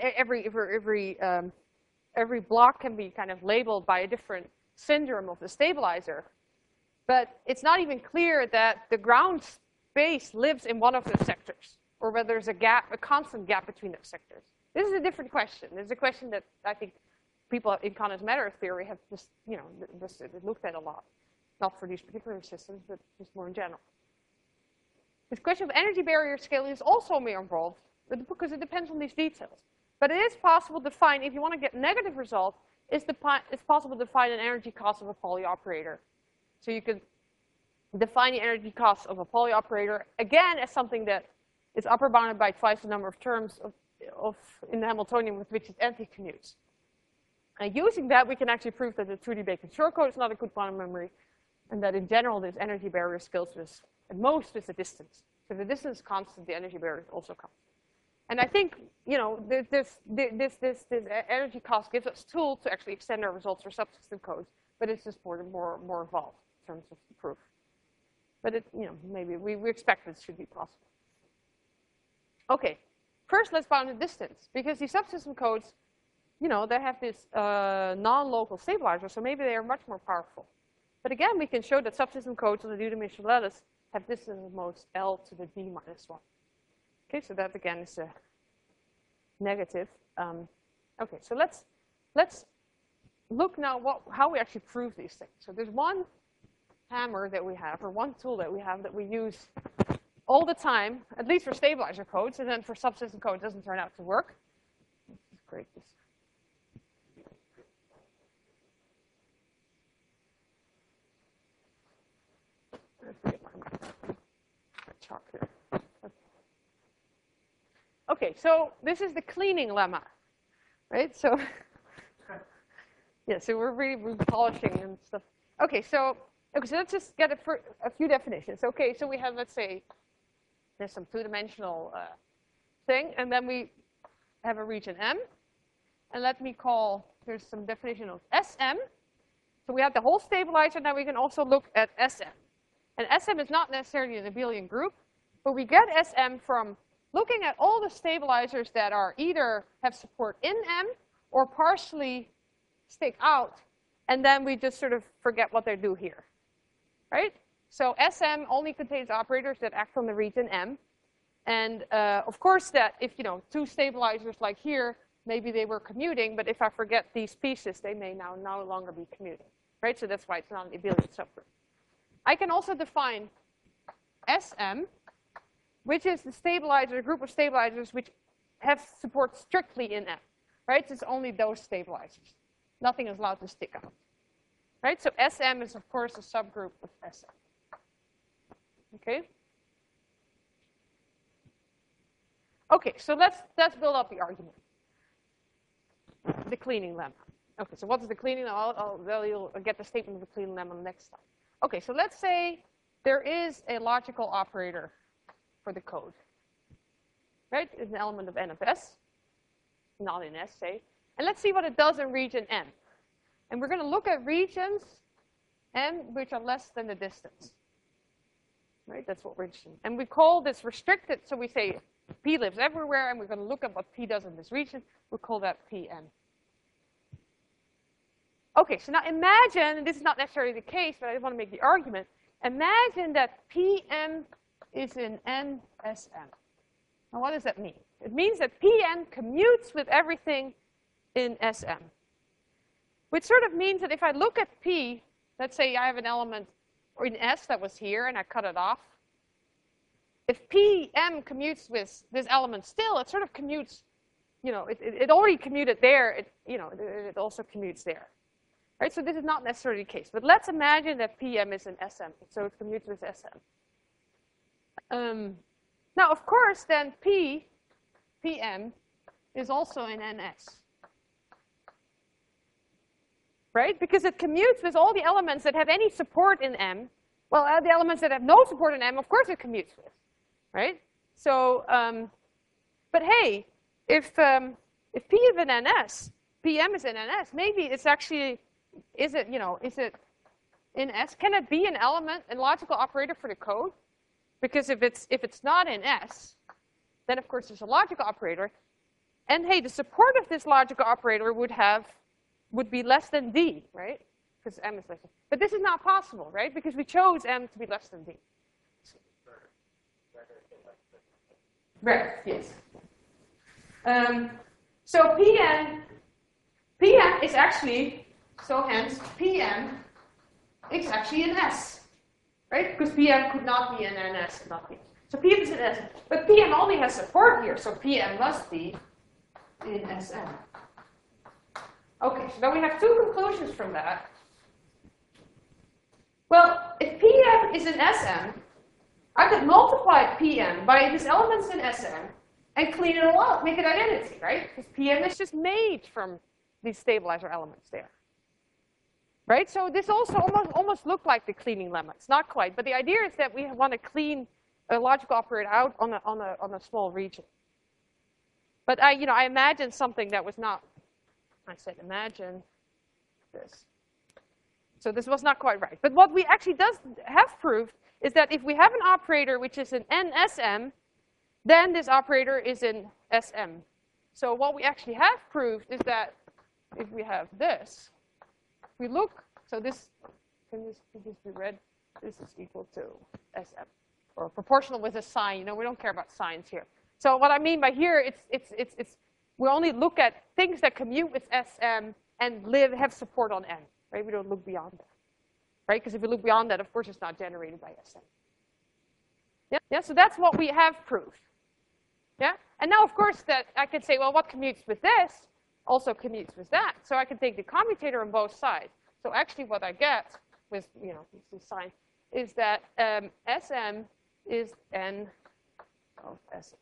every block can be kind of labeled by a different syndrome of the stabilizer. But it's not even clear that the ground space lives in one of those sectors, or whether there's a gap, a constant gap between those sectors. This is a different question. It's a question that I think people in quantum matter theory have just, just looked at a lot. Not for these particular systems, but just more in general. This question of energy barrier scaling is also more involved, because it depends on these details. But it is possible to find, if you want to get negative results, it's possible to find an energy cost of a Pauli operator. So you could define the energy cost of a Pauli operator, again, as something that is upper bounded by twice the number of terms in the Hamiltonian with which it anti-commutes. And using that, we can actually prove that the 2D Bacon short code is not a good quantum memory, and that in general, this energy barrier scales with, at most, with the distance. So if the distance is constant, the energy barrier is also constant. And I think, this energy cost gives us tools to actually extend our results for subsystem codes, but it's just more involved in terms of the proof. But maybe we expect this should be possible. Okay, first let's bound the distance, because these subsystem codes, they have this non-local stabilizer, so maybe they are much more powerful. But again, we can show that subsystem codes on the two-dimensional lattice have distance at most L to the d minus 1. Okay, so that again is a negative. Okay, so let's look now how we actually prove these things. So there's one hammer that we have, or one tool that we have that we use all the time, at least for stabilizer codes, and then for subsystem code it doesn't turn out to work. Let's create this. Chalk here. Okay, so this is the cleaning lemma, right? So, yeah, so we're really polishing and stuff. Okay, so let's just get a few definitions. Okay, so we have, let's say, there's some two-dimensional thing, and then we have a region M, and let me call, there's some definition of SM. So we have the whole stabilizer, now we can also look at SM. And SM is not necessarily an abelian group, but we get SM from looking at all the stabilizers that are either have support in M or partially stick out, and then we just sort of forget what they do here, right? So SM only contains operators that act on the region M. And of course that if, two stabilizers like here, maybe they were commuting, but if I forget these pieces, they may now no longer be commuting, right? So that's why it's not an abelian subgroup. I can also define SM, which is the stabilizer, a group of stabilizers which have support strictly in M, right? It's only those stabilizers. Nothing is allowed to stick out, right? So SM is, of course, a subgroup of SM. Okay? Okay, so let's build up the argument. The cleaning lemma. Okay, so what is the cleaning lemma? You'll get the statement of the cleaning lemma next time. Okay, so let's say there is a logical operator for the code, right? It's an element of N of S, not in S, say. And let's see what it does in region M. And we're going to look at regions M which are less than the distance, right? That's what we're interested in. And we call this restricted, so we say P lives everywhere, and we're going to look at what P does in this region. We'll call that PM. Okay, so now imagine, and this is not necessarily the case, but I want to make the argument, imagine that PM is in NSM. Now what does that mean? It means that PM commutes with everything in SM. Which sort of means that if I look at P, let's say I have an element or in S that was here and I cut it off. If PM commutes with this element still, it sort of commutes, it already commuted there, it also commutes there. Right, so this is not necessarily the case, but let's imagine that PM is in SM, so it commutes with SM. Now, of course, then PM is also in NS. Right, because it commutes with all the elements that have any support in M. Well, the elements that have no support in M, of course it commutes with, right? So, but hey, if P is in NS, PM is in NS, maybe it's actually, is it in S, can it be an element, a logical operator for the code? Because if it's not in S, then of course there's a logical operator. And hey, the support of this logical operator would be less than D, right? Because M is less than. But this is not possible, right? Because we chose M to be less than D. Right, yes. So PM is actually, so hence PM is actually an S, right? Because PM could not be an NS, not PM. So PM is an S, but PM only has support here, so PM must be in SM. Okay, so now we have two conclusions from that. Well, if PM is in SM, I could multiply PM by these elements in SM and clean it all out, make it identity, right? Because PM is just made from these stabilizer elements there. Right? So this also almost looked like the cleaning lemma. It's not quite, but the idea is that we want to clean a logical operator out on a small region. But I imagined something that was not. I said imagine this. So this was not quite right. But what we actually have proved is that if we have an operator which is in NSM, then this operator is in SM. So what we actually have proved is that if we have this, we look, so this, can this be read? This is equal to SM, or proportional with a sign. We don't care about signs here. So what I mean by here, we only look at things that commute with SM and have support on M, right? We don't look beyond that, right? Because if we look beyond that, of course, it's not generated by SM. Yeah, so that's what we have proved. Yeah, and now, of course, that I could say, well, what commutes with this also commutes with that. So I can take the commutator on both sides. So actually what I get with, this sign is that SM is N of SM.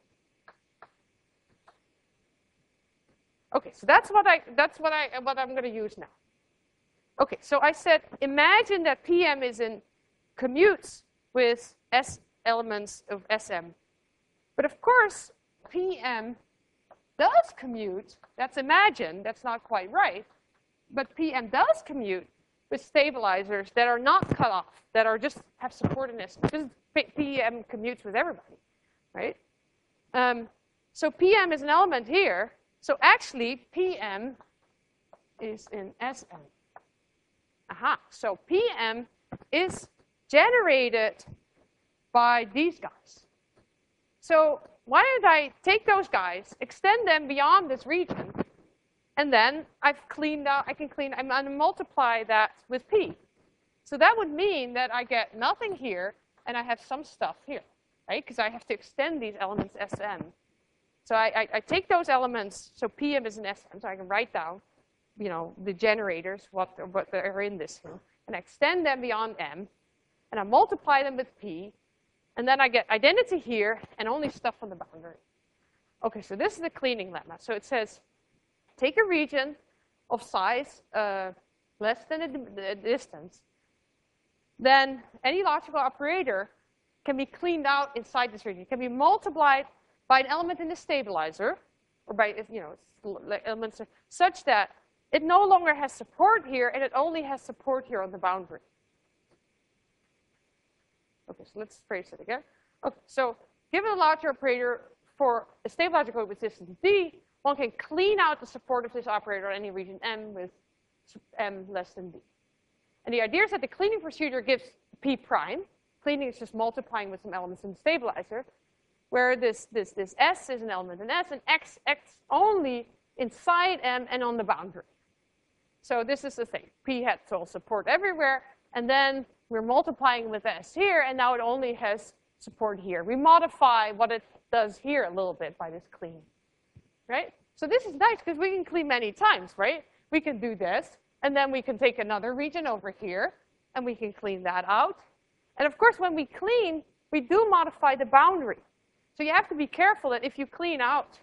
Okay, so that's what I'm going to use now. Okay, so I said, imagine that PM commutes with S elements of SM. But of course, PM does commute. That's imagined. That's not quite right. But PM does commute with stabilizers that are not cut off, that are just have support in this. Because PM commutes with everybody, right? So PM is an element here. So actually, PM is in SM. Aha. So PM is generated by these guys. So why don't I take those guys, extend them beyond this region, and then I'm going to multiply that with P. So that would mean that I get nothing here, and I have some stuff here, right? Because I have to extend these elements SM. So I take those elements, so PM is an SM, so I can write down, the generators, what are in this here, and I extend them beyond M, and I multiply them with P, and then I get identity here and only stuff on the boundary. Okay, so this is the cleaning lemma. So it says, take a region of size less than a distance, then any logical operator can be cleaned out inside this region. It can be multiplied by an element in the stabilizer, or by elements such that it no longer has support here, and it only has support here on the boundary. Okay, so let's phrase it again. Okay, so given a logical operator for a stabilizer code with distance D, one can clean out the support of this operator on any region M with M less than D. And the idea is that the cleaning procedure gives P prime. Cleaning is just multiplying with some elements in the stabilizer, where this S is an element in S, and X only inside M and on the boundary. So this is the thing. P had full support everywhere, and then we're multiplying with S here, and now it only has support here. We modify what it does here a little bit by this clean, right? So this is nice because we can clean many times, right? We can do this, and then we can take another region over here, and we can clean that out. And of course, when we clean, we do modify the boundary. So you have to be careful that if you clean out,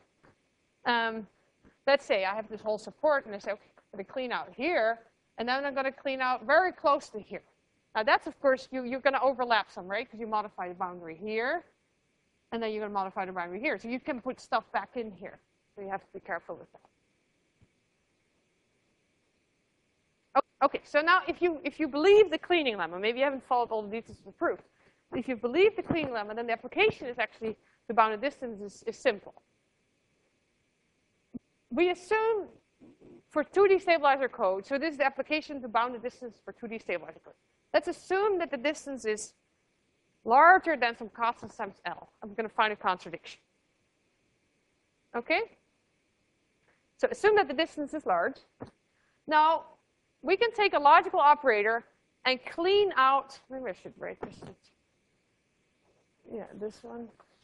let's say I have this whole support, and I say, okay, I'm going to clean out here, and then I'm going to clean out very close to here. Now that's, of course, you're going to overlap some, right? Because you modify the boundary here, and then you're going to modify the boundary here. So you can put stuff back in here. So you have to be careful with that. Okay, so now if you believe the cleaning lemma, maybe you haven't followed all the details of the proof. But if you believe the cleaning lemma, then the application is actually the bounded distance is simple. We assume for 2D stabilizer code, so this is the application to bounded distance for 2D stabilizer code. Let's assume that the distance is larger than some constant times L. I'm going to find a contradiction. Okay? So assume that the distance is large. Now, we can take a logical operator and clean out, maybe I should write this. Yeah, this one.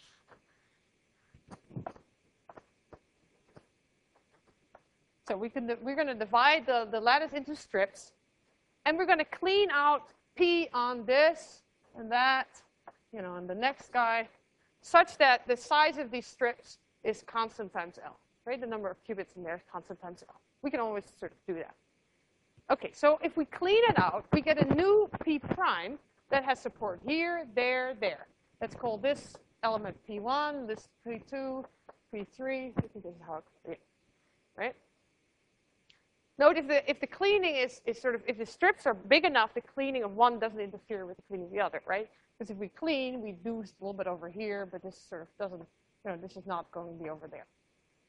So we're going to divide the lattice into strips, and we're going to clean out P on this and that, and the next guy, such that the size of these strips is constant times L, right? The number of qubits in there is constant times L. We can always sort of do that. Okay, so if we clean it out, we get a new P prime that has support here, there, there. Let's call this element P1, this P2, P3. I think this is how it, right? Note if the cleaning is sort of, if the strips are big enough, the cleaning of one doesn't interfere with the cleaning of the other, right? Because if we clean, we do a little bit over here, but this sort of doesn't, this is not going to be over there.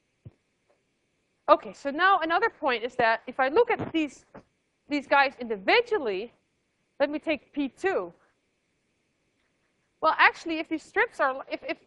Okay, so now another point is that if I look at these guys individually, let me take P2. Well, actually, if these strips are,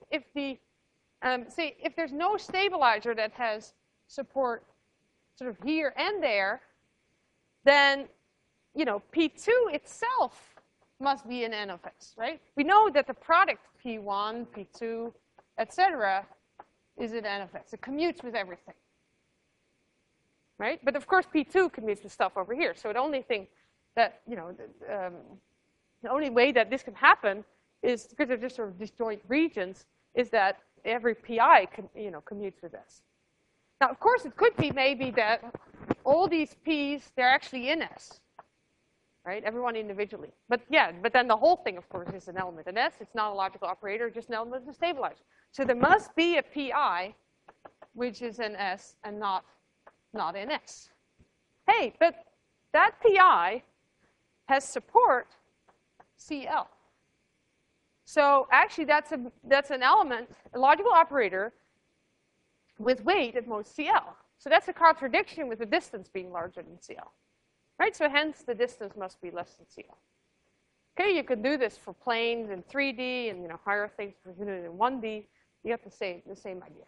if there's no stabilizer that has support sort of here and there, then, P2 itself must be an N of S, right? We know that the product P1, P2, etc., is an N of S. It commutes with everything. Right? But of course, P2 commutes with stuff over here. So the only thing that, the only way that this can happen is, because they're just sort of disjoint regions, is that every PI commutes with S. Now, of course, it could be maybe that all these P's, they're actually in S, right? Everyone individually. But yeah, but then the whole thing, of course, is an element in S. It's not a logical operator, just an element of the stabilizer. So there must be a PI which is in S and not in S. Hey, but that PI has support CL. So actually, that's an element, a logical operator with weight at most CL. So that's a contradiction with the distance being larger than CL. Right? So hence, the distance must be less than CL. Okay, you can do this for planes in 3D and higher things for in 1D. You have the same idea.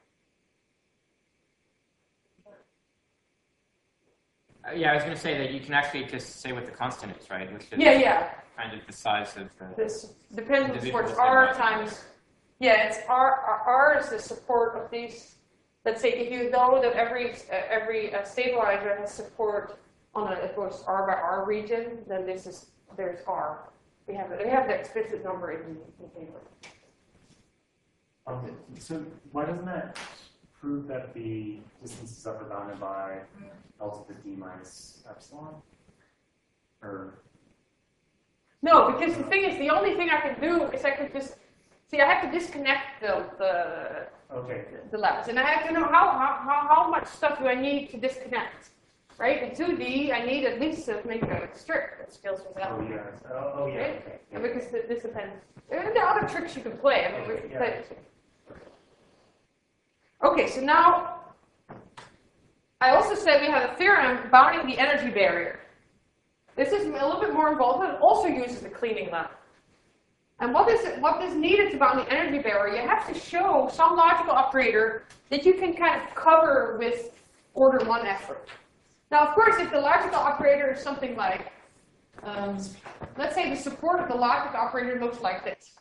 Yeah, I was going to say that you can actually just say what the constant is, right? Which is kind of the size of the. This depends on supports R times. Yeah, it's R is the support of these. Let's say if you know that every stabilizer has support on it goes R by R region, then there's R. We have the explicit number in the paper. So why doesn't that prove that the distance is upper bounded by L to the D minus epsilon? Or no, because the thing is, the only thing I can do is I can just I have to disconnect the lattice, and I have to know how much stuff do I need to disconnect, right? In 2D, I need at least to make a strip that scales with L. Oh yeah. Right? Okay. And because this depends. And there are other tricks you can play. I mean, we can play this. Okay, so now I also said we have a theorem bounding the energy barrier. This is a little bit more involved, but it also uses the cleaning lemma. And what is needed to bound the energy barrier? You have to show some logical operator that you can kind of cover with order 1 effort. Now, of course, if the logical operator is something like, let's say the support of the logical operator looks like this.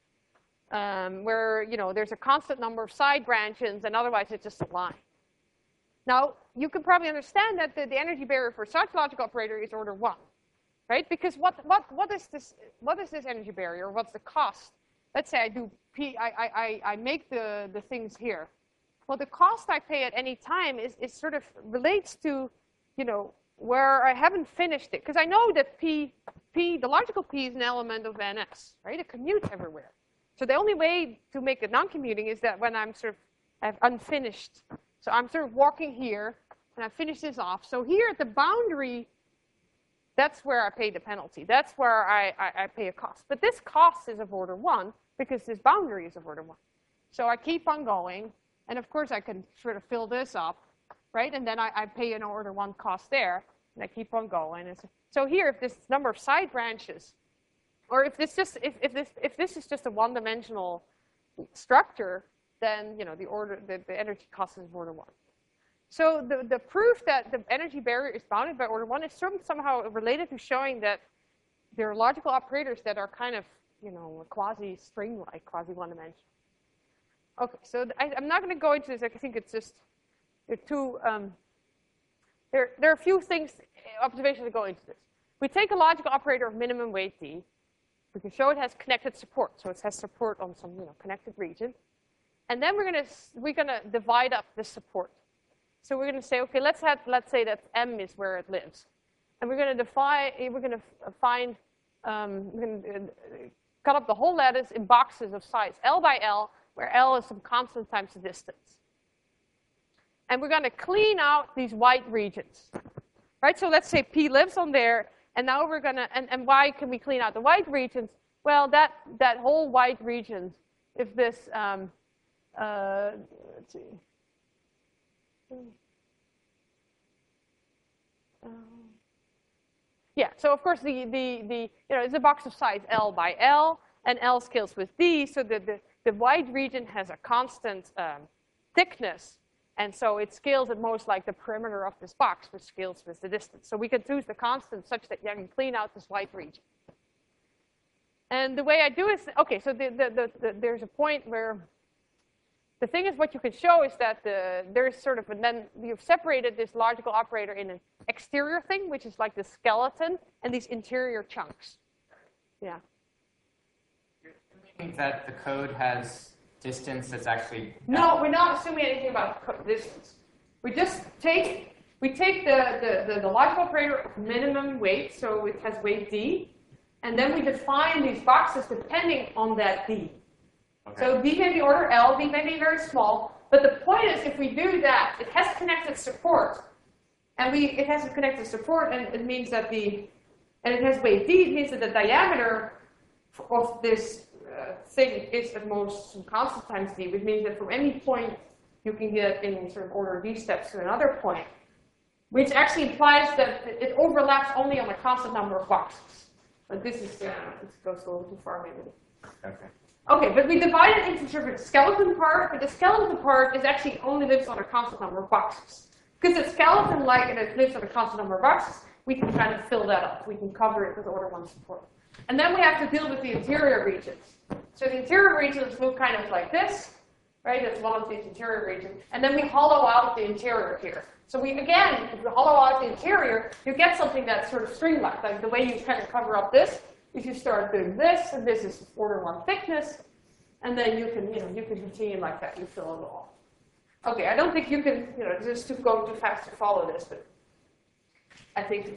Where there's a constant number of side branches, and otherwise it's just a line. Now, you can probably understand that the energy barrier for such logical operator is order 1, right? Because what is this energy barrier? What's the cost? Let's say I do I make the things here. Well, the cost I pay at any time is sort of relates to where I haven't finished it, because I know that the logical P is an element of NS, right? It commutes everywhere. So the only way to make it non-commuting is that when I'm I've unfinished. So I'm sort of walking here, and I finish this off. So here at the boundary, That's where I pay the penalty. That's where I pay a cost. But this cost is of order 1 because this boundary is of order 1. So I keep on going. And of course, I can sort of fill this up, right? And then I pay an order 1 cost there. And I keep on going. And so here, if this number of side branches, or if this is just a one-dimensional structure, then the energy cost is of order 1. So the proof that the energy barrier is bounded by order 1 is somehow related to showing that there are logical operators that are kind of quasi-string-like, quasi-one-dimensional. Okay, so I'm not going to go into this. I think it's just there are two. There are a few things, observations that go into this. We take a logical operator of minimum weight d. We can show it has connected support, so it has support on some connected region. And then we're gonna divide up this support. So we're gonna say, okay, let's say that M is where it lives, and we're gonna cut up the whole lattice in boxes of size L by L, where L is some constant times the distance. And we're gonna clean out these white regions, right? So let's say P lives on there, and now we're gonna, and why can we clean out the white regions? Well, that whole white region, if this, let's see. Yeah, so of course it's a box of size L by L, and L scales with D, so the white region has a constant thickness, and so it scales at most like the perimeter of this box, which scales with the distance. So we can choose the constant such that you can clean out this white region. And the way I do is, okay, so there's a point where the thing is, what you can show is that there's sort of, and then you've separated this logical operator in an exterior thing, which is like the skeleton, and these interior chunks. Yeah. You're assuming that the code has distance that's actually... No, we're not assuming anything about distance. We just take, the logical operator of minimum weight, so it has weight D, and then we define these boxes depending on that D. Okay. So D may be order L, D may be very small, but the point is, if we do that, it has connected support, and it has a connected support, and it means that and it has weight D, it means that the diameter of this thing is at most some constant times D, which means that from any point you can get in sort of order D steps to another point, which actually implies that it overlaps only on a constant number of boxes. But this is, this goes a little too far maybe. Okay. Okay, but we divide it into sort of the skeleton part, but the skeleton part is actually only lives on a constant number of boxes. Because the skeleton, like it lives on a constant number of boxes, we can kind of fill that up. We can cover it with order 1 support. And then we have to deal with the interior regions. So the interior regions look kind of like this, right? That's one of these interior regions. And then we hollow out the interior here. So again, if you hollow out the interior, you get something that's sort of string-like. Like the way you kind of cover up this, if you start doing this, and this is order 1 thickness, and then you can continue like that. You fill it all. Okay, I don't think you can, just to go too fast to follow this, but I think,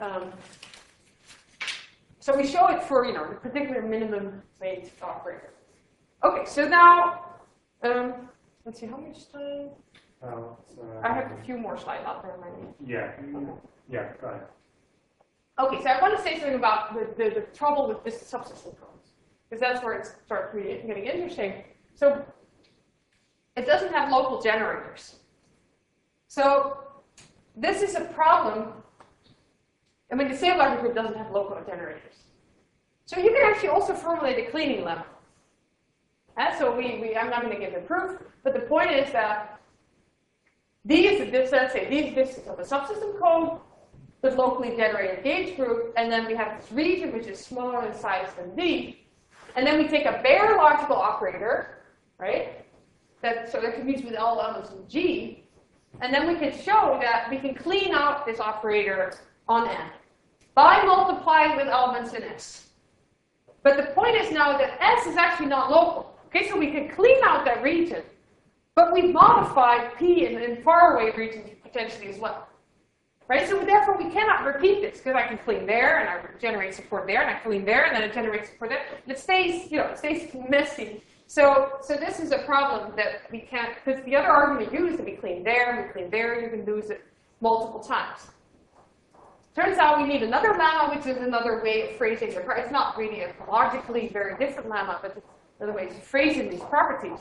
so we show it for, the particular minimum weight operator. Okay, so now, let's see, how much time? I have a few more slides out there, maybe. Yeah. Okay. Yeah, go ahead. Okay, so I want to say something about the trouble with this subsystem codes, because that's where it starts really getting interesting. So it doesn't have local generators. So this is a problem. I mean, the same logic group doesn't have local generators. So you can actually also formulate a cleaning lemma. So I'm not going to give the proof, but the point is that D is the distance, say D is the distance of the subsystem code with locally generated gauge group, and then we have this region which is smaller in size than D, and then we take a bare logical operator, right? So that competes with all elements in G, and then we can show that we can clean out this operator on N by multiplying with elements in S. But the point is now that S is actually not local. Okay, so we can clean out that region, but we've modified P in faraway regions potentially as well. Right? So therefore we cannot repeat this, because I can clean there and I generate support there, and I clean there and then it generates support there. And it stays, it stays messy. So this is a problem that we can't, because the other argument you use to be clean there, you can lose it multiple times. Turns out we need another lemma, which is another way of phrasing the property. It's not really a logically very different lemma, but it's another way of phrasing these properties.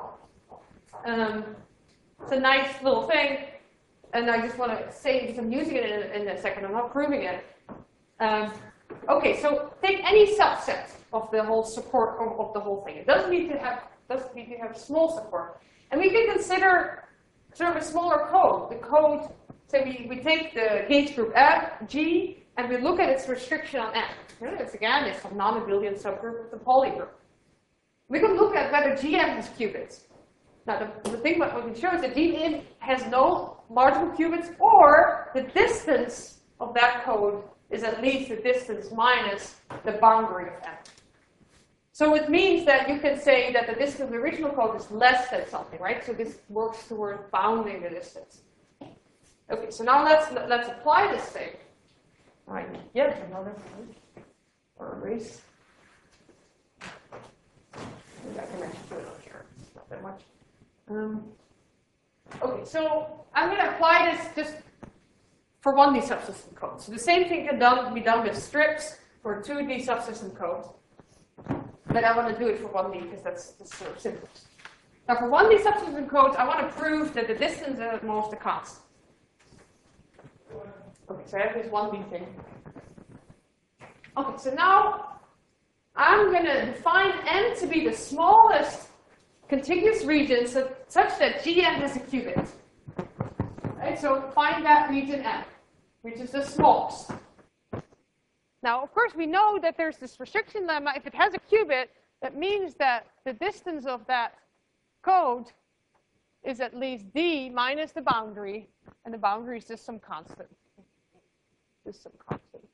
It's a nice little thing, and I just want to say, because I'm using it in a second, I'm not proving it. Okay, so take any subset of the whole support of the whole thing. It doesn't need to have small support. And we can consider sort of a smaller code. The code, say we take the gauge group F, G, and we look at its restriction on M. It's again, it's a non-abelian subgroup of the poly group. We can look at whether GM has qubits. Now, the thing what we can show is that GM has no logical qubits, or the distance of that code is at least the distance minus the boundary of M. So it means that you can say that the distance of the original code is less than something, right? So this works towards bounding the distance. Okay, so now let's apply this thing. All right, yet another one or erase. Maybe I can actually put it on here. Not that much. Okay, so I'm going to apply this just for 1D subsystem code. So the same thing can be done with strips for 2D subsystem code. But I want to do it for 1D because that's the sort of simplest. Now for 1D subsystem code, I want to prove that the distance at most is constant. Okay, so I have this 1D thing. Okay, so now I'm going to define n to be the smallest contiguous region such that Gn has a qubit. Right, so find that region M, which is the smallest. Now, of course, we know that there's this restriction lemma. If it has a qubit, that means that the distance of that code is at least d minus the boundary, and the boundary is just some constant. Just some constant.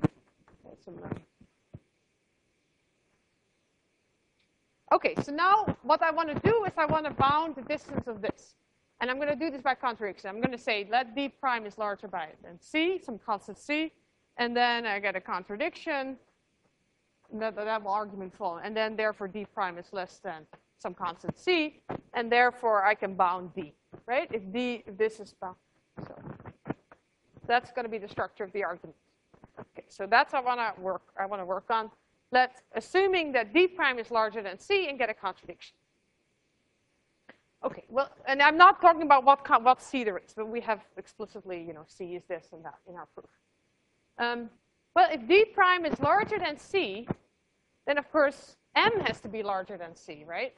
Okay, so now what I want to do is I want to bound the distance of this. And I'm going to do this by contradiction. I'm going to say let d prime is larger than c, some constant c. And then I get a contradiction. That will argument follow. And then therefore d prime is less than some constant c. And therefore I can bound d, right? If this is bound. So that's going to be the structure of the argument. Okay, so that's what I want to work on. Assuming that d prime is larger than c and get a contradiction. Okay, well, and I'm not talking about what c there is, but we have explicitly, c is this and that in our proof. Well, if d prime is larger than c, then of course m has to be larger than c, right?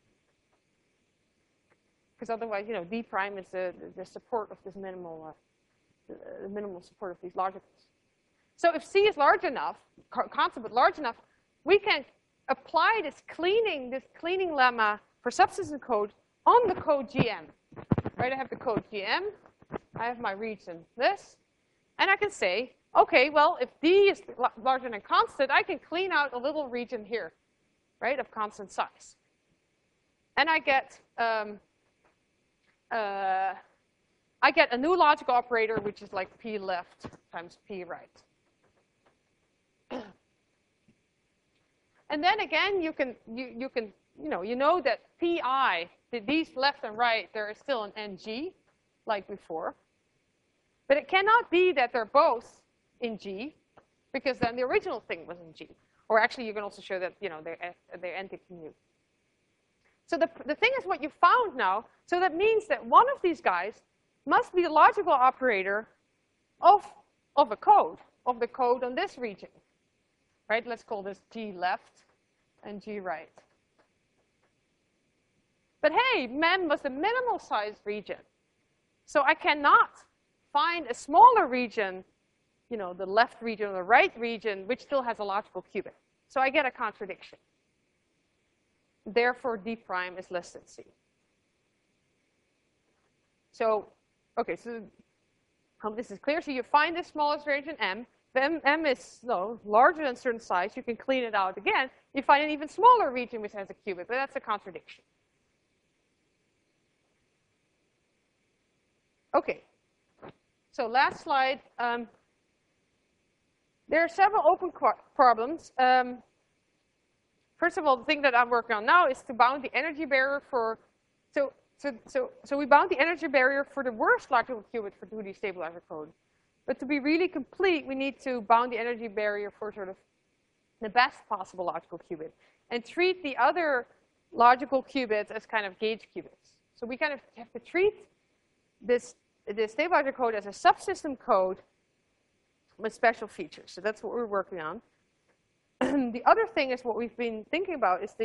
Because otherwise, d prime is the support of this minimal, the minimal support of these logicals. So if c is large enough, constant but large enough, we can apply this cleaning lemma for subsystem code on the code GM. Right? I have the code GM. I have my region this. And I can say, okay, well, if d is larger than constant, I can clean out a little region here, right, of constant size. And I get a new logical operator, which is like p left times p right. And then again, you know that pi, these left and right, there is still an ng, like before. But it cannot be that they're both in G, because then the original thing was in G. Or actually, you can also show that they're anti-commute. So the thing is what you found now. So that means that one of these guys must be the logical operator of a code, of the code on this region. Right? Let's call this G left and G right. But hey, MEM was a minimal sized region. So I cannot find a smaller region, the left region or the right region, which still has a logical qubit. So I get a contradiction. Therefore, d prime is less than c. So, okay, so hope this is clear. So you find the smallest region M. If M is larger than a certain size, you can clean it out again. You find an even smaller region which has a qubit, but that's a contradiction. Okay, so last slide. There are several open problems. First of all, the thing that I'm working on now is to bound the energy barrier for, so we bound the energy barrier for the worst logical qubit for 2D stabilizer code. But to be really complete, we need to bound the energy barrier for sort of the best possible logical qubit and treat the other logical qubits as kind of gauge qubits. So we kind of have to treat this stabilizer code as a subsystem code with special features. So that's what we're working on. The other thing is what we've been thinking about is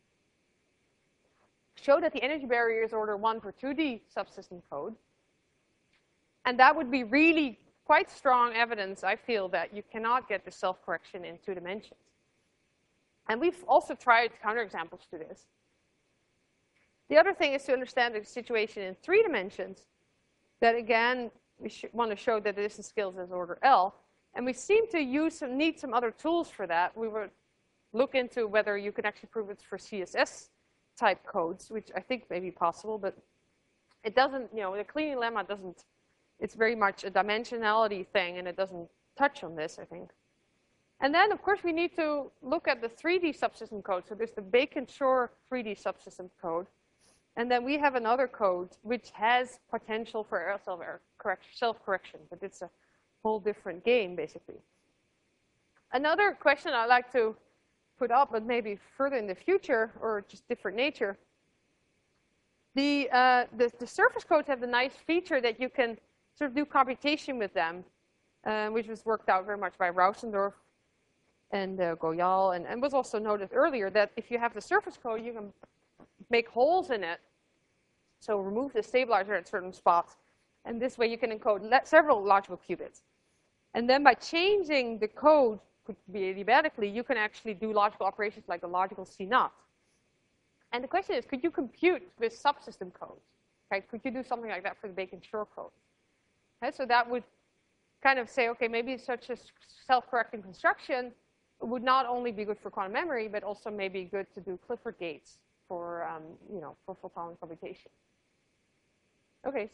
show that the energy barrier is order 1 for 2D subsystem code. And that would be really quite strong evidence, I feel, that you cannot get the self-correction in 2 dimensions. And we've also tried counterexamples to this. The other thing is to understand the situation in 3 dimensions. That again, we want to show that the distance scales as order L. And we seem to need some other tools for that. We would look into whether you can actually prove it's for CSS type codes, which I think may be possible, but it doesn't, the cleaning lemma doesn't, it's very much a dimensionality thing, and it doesn't touch on this, I think. And then, of course, we need to look at the 3D subsystem code. So there's the Bacon-Shor 3D subsystem code. And then we have another code which has potential for self-correction, but it's a whole different game, basically. Another question I'd like to put up, but maybe further in the future, or just different nature, the surface codes have the nice feature that you can sort of do computation with them, which was worked out very much by Rausendorf and Goyal, and was also noted earlier that if you have the surface code, you can make holes in it. So remove the stabilizer at certain spots. And this way you can encode several logical qubits. And then by changing the code, could be adiabatically, you can actually do logical operations like the logical C0. And the question is, could you compute with subsystem codes? Okay, could you do something like that for the Bacon-Shor code? Okay, so that would kind of say, okay, maybe such a self-correcting construction would not only be good for quantum memory, but also maybe good to do Clifford gates for, for full-time computation. Okay.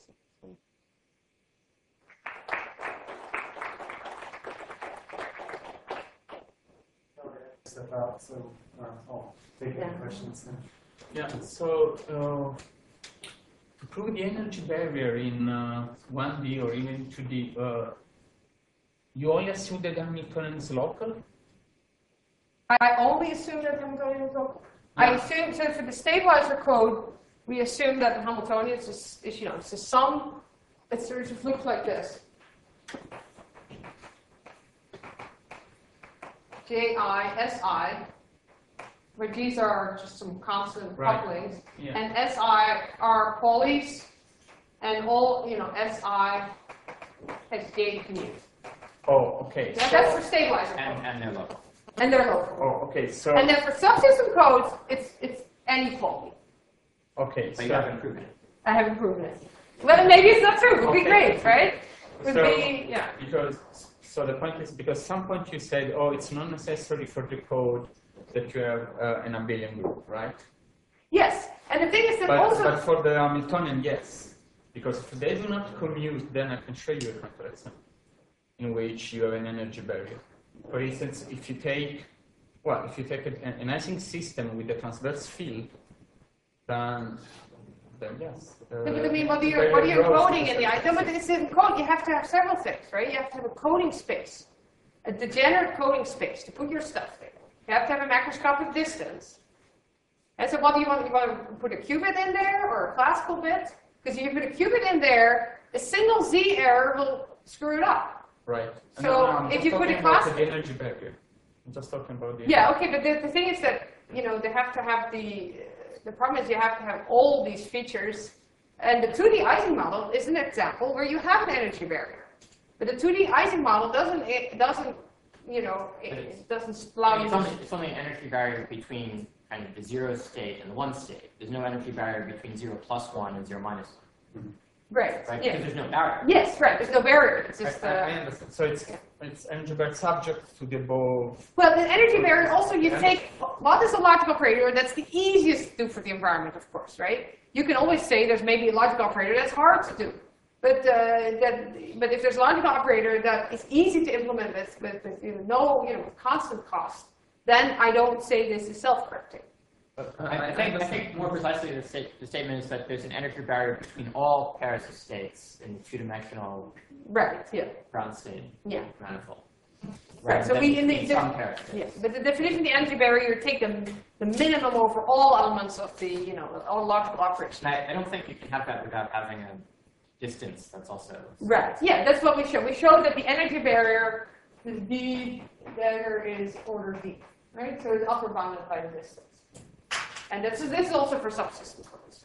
Step out, so I'll take any questions then. Yeah, so to prove the energy barrier in 1D or even 2D, you only assume that the Hamiltonian is local? I only assume that the Hamiltonian is local. I assume, so for the stabilizer code, we assume that the Hamiltonian is it's a sum. It sort of looks like this. JI, SI, where these are just some constant couplings, and SI are Pauli's, and all, SI has gauge mu. Oh, okay. That's for stabilizer code. And they're local. And they're local. Oh, okay. So. And then for subsystem codes, it's any Pauli. Okay. So you haven't proven it. I haven't proven it. Well, maybe it's not true. It would be great, right? Would So, be, yeah. So the point is, because at some point you said, oh, it's not necessary for the code that you have an abelian group, right? Yes, and the thing is that But for the Hamiltonian, yes. Because if they do not commute, then I can show you a comparison in which you have an energy barrier. For instance, if you take an Ising system with a transverse field, then yes. But I mean, what are you coding in the item? But it's in code. You have to have several things, right? You have to have a coding space, a degenerate coding space to put your stuff there. You have to have a macroscopic distance. And so what do you want? You want to put a qubit in there or a classical bit? Because if you put a qubit in there, a single Z error will screw it up. Right. So if you put a classical... the energy barrier. I'm just talking about the... Yeah, okay, but the thing is that, they have to have the problem is you have to have all these features. And the 2D Ising model is an example where you have an energy barrier. But the 2D Ising model doesn't allow you to... It's only an energy barrier between kind of the 0 state and the 1 state. There's no energy barrier between 0 plus 1 and 0 minus 1. Right, Right? yeah. Because there's no barrier. Yes, right, there's no barrier. It's just I understand. So it's energy barrier subject to the above. Well, the energy barrier also, you take, what is a logical operator? That's the easiest to do for the environment, of course, right? You can always say there's maybe a logical operator that's hard to do. But if there's a logical operator that is easy to implement with no constant cost, then I don't say this is self-correcting. I think more precisely the statement is that there's an energy barrier between all pairs of states in the two-dimensional Right, yeah. ground state Yeah. manifold. Right, so we in the some pairs. yeah, but the definition of the energy barrier, take the minimum over all elements of the, you know, all logical operations. And I don't think you can have that without having a distance that's also. Right, yeah, that's what we show. We show that the energy barrier, the D barrier is order D, right? So it's upper bounded by the distance. And this is also for subsystem codes.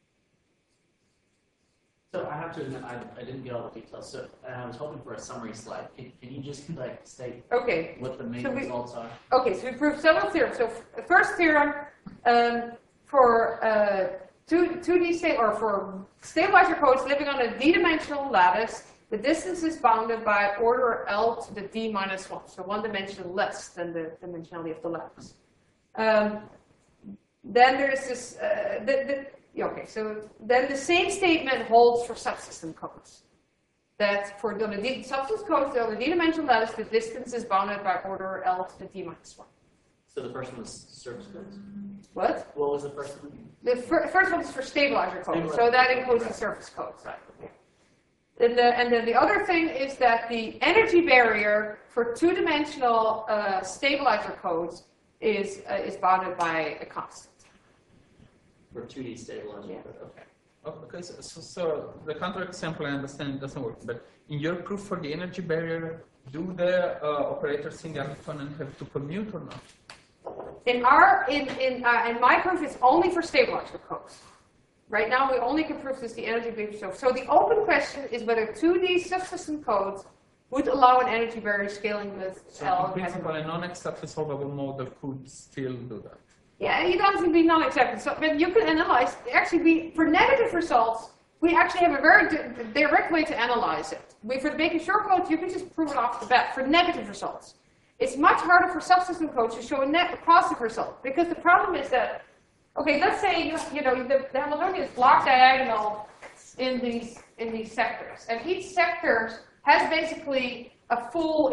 So I have to admit, I didn't get all the details. So I was hoping for a summary slide. Can you just like state Okay. what the main So results are? Okay, so we proved several theorems. So the first theorem for 2D state or for stabilizer codes living on a d-dimensional lattice, the distance is bounded by order L to the d minus 1, so one dimension less than the dimensionality of the lattice. Then there's this, okay, so then the same statement holds for subsystem codes. That for the subsystem codes on the d-dimensional lattice, the distance is bounded by order L to the d minus 1. So the first one was surface codes. What? What was the first one? The first one is for stabilizer codes, so that includes the surface codes. Right. And then the other thing is that the energy barrier for two-dimensional stabilizer codes is bounded by a constant. For 2D stabilizer. Yeah. Okay. Okay, so the counterexample I understand doesn't work, but in your proof for the energy barrier, do the operators in the Hamiltonian have to commute or not? In my proof, it's only for stabilizer codes. Right now, we only can prove this the energy barrier. So the open question is whether 2D subsystem codes would allow an energy barrier scaling with So L. in principle, a non-exactly solvable model could still do that. Yeah, it doesn't be non-exactly. So, but you can analyze. Actually, for negative results, we actually have a very direct way to analyze it. For the Baker Shor codes, you can just prove it off the bat for negative results. It's much harder for subsystem codes to show a positive result because the problem is that, okay, let's say the Hamiltonian is block diagonal in these sectors, and each sector has basically a full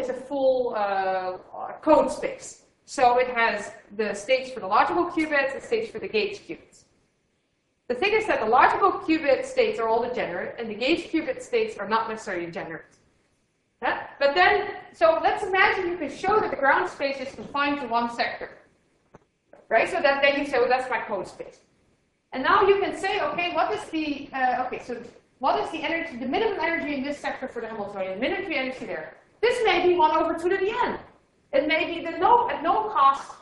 code space. So it has the states for the logical qubits, the states for the gauge qubits. The thing is that the logical qubit states are all degenerate, and the gauge qubit states are not necessarily degenerate. Yeah? But then, so let's imagine you can show that the ground space is confined to one sector. Right? So then you say, well, that's my code space. And now you can say, okay, what is the energy, the minimum energy in this sector for the Hamiltonian, minimum energy there? This may be 1 over 2 to the n. It may be that at no cost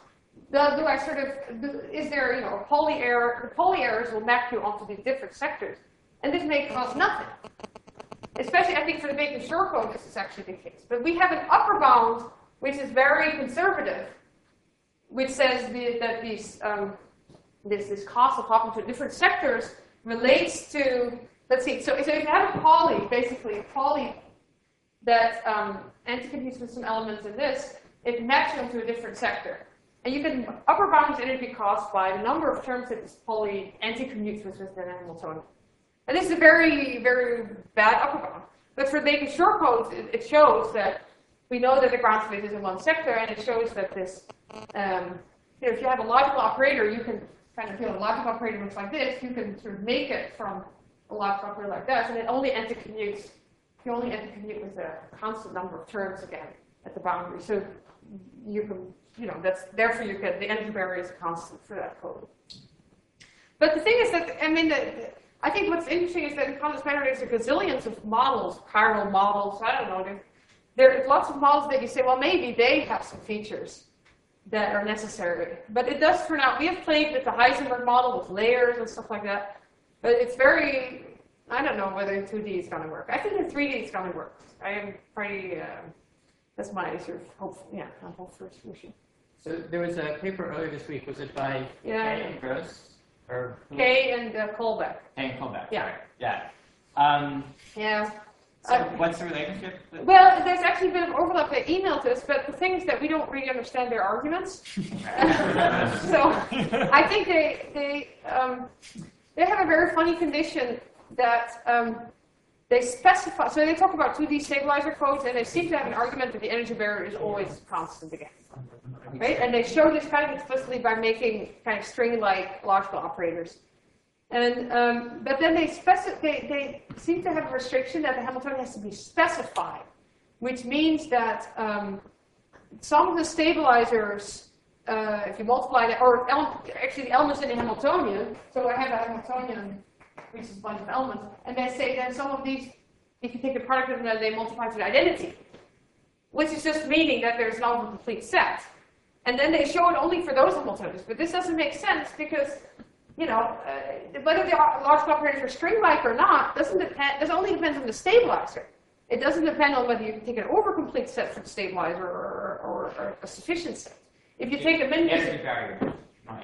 is there a Pauli error? The Pauli errors will map you onto these different sectors, and this may cost nothing. Especially, I think for the Baker Shor code, this is actually the case. But we have an upper bound which is very conservative, which says that this cost of hopping to different sectors relates to, let's see, so if you have a Pauli, basically a Pauli that anti-computes with some elements in this, it maps you into a different sector. And you can upper bound this energy cost by the number of terms that this Pauli anti-commutes with within a Hamiltonian. And this is a very, very bad upper bound. But for Baker Shor codes, it shows that we know that the ground space is in one sector, and it shows that this, if you have a logical operator, you can kind of, a logical operator looks like this, you can sort of make it from a logical operator like that, and it only anti-commutes, you only anti-commute with a constant number of terms again at the boundary. So you can, therefore you get the energy barrier is constant for that code. But the thing is that, I think what's interesting is that in complex matter there's a gazillions of models, chiral models, I don't know, there's lots of models that you say, well, maybe they have some features that are necessary. But it does turn out, we have played with the Heisenberg model with layers and stuff like that, but it's very, I don't know whether 2D is going to work. I think in 3D it's going to work. I am pretty, that's my sort of hope for a solution. So there was a paper earlier this week, was it by Kay and Gross? Or Kay and Kolbeck. Kay and Kolbeck, Yeah. sorry. Yeah. Yeah. So what's the relationship? Well, there's actually a bit of overlap. They emailed us, but the thing is that we don't really understand their arguments. So I think they have a very funny condition that they specify. So they talk about 2D stabilizer codes, and they seem to have an argument that the energy barrier is always constant again. right? And they show this kind of explicitly by making kind of string-like logical operators. And but then they seem to have a restriction that the Hamiltonian has to be specified, which means that some of the stabilizers, if you multiply that, or actually the elements in the Hamiltonian, so I have a Hamiltonian which is a bunch of elements, and they say then some of these, if you take the product of them, they multiply to the identity, which is just meaning that there's an over-complete set. And then they show it only for those Hamiltonians, but this doesn't make sense because, you know, whether the logical operators are string-like or not doesn't depend. This only depends on the stabilizer. It doesn't depend on whether you can take an over-complete set from the stabilizer or a sufficient set. If you take a min, energy barrier, right?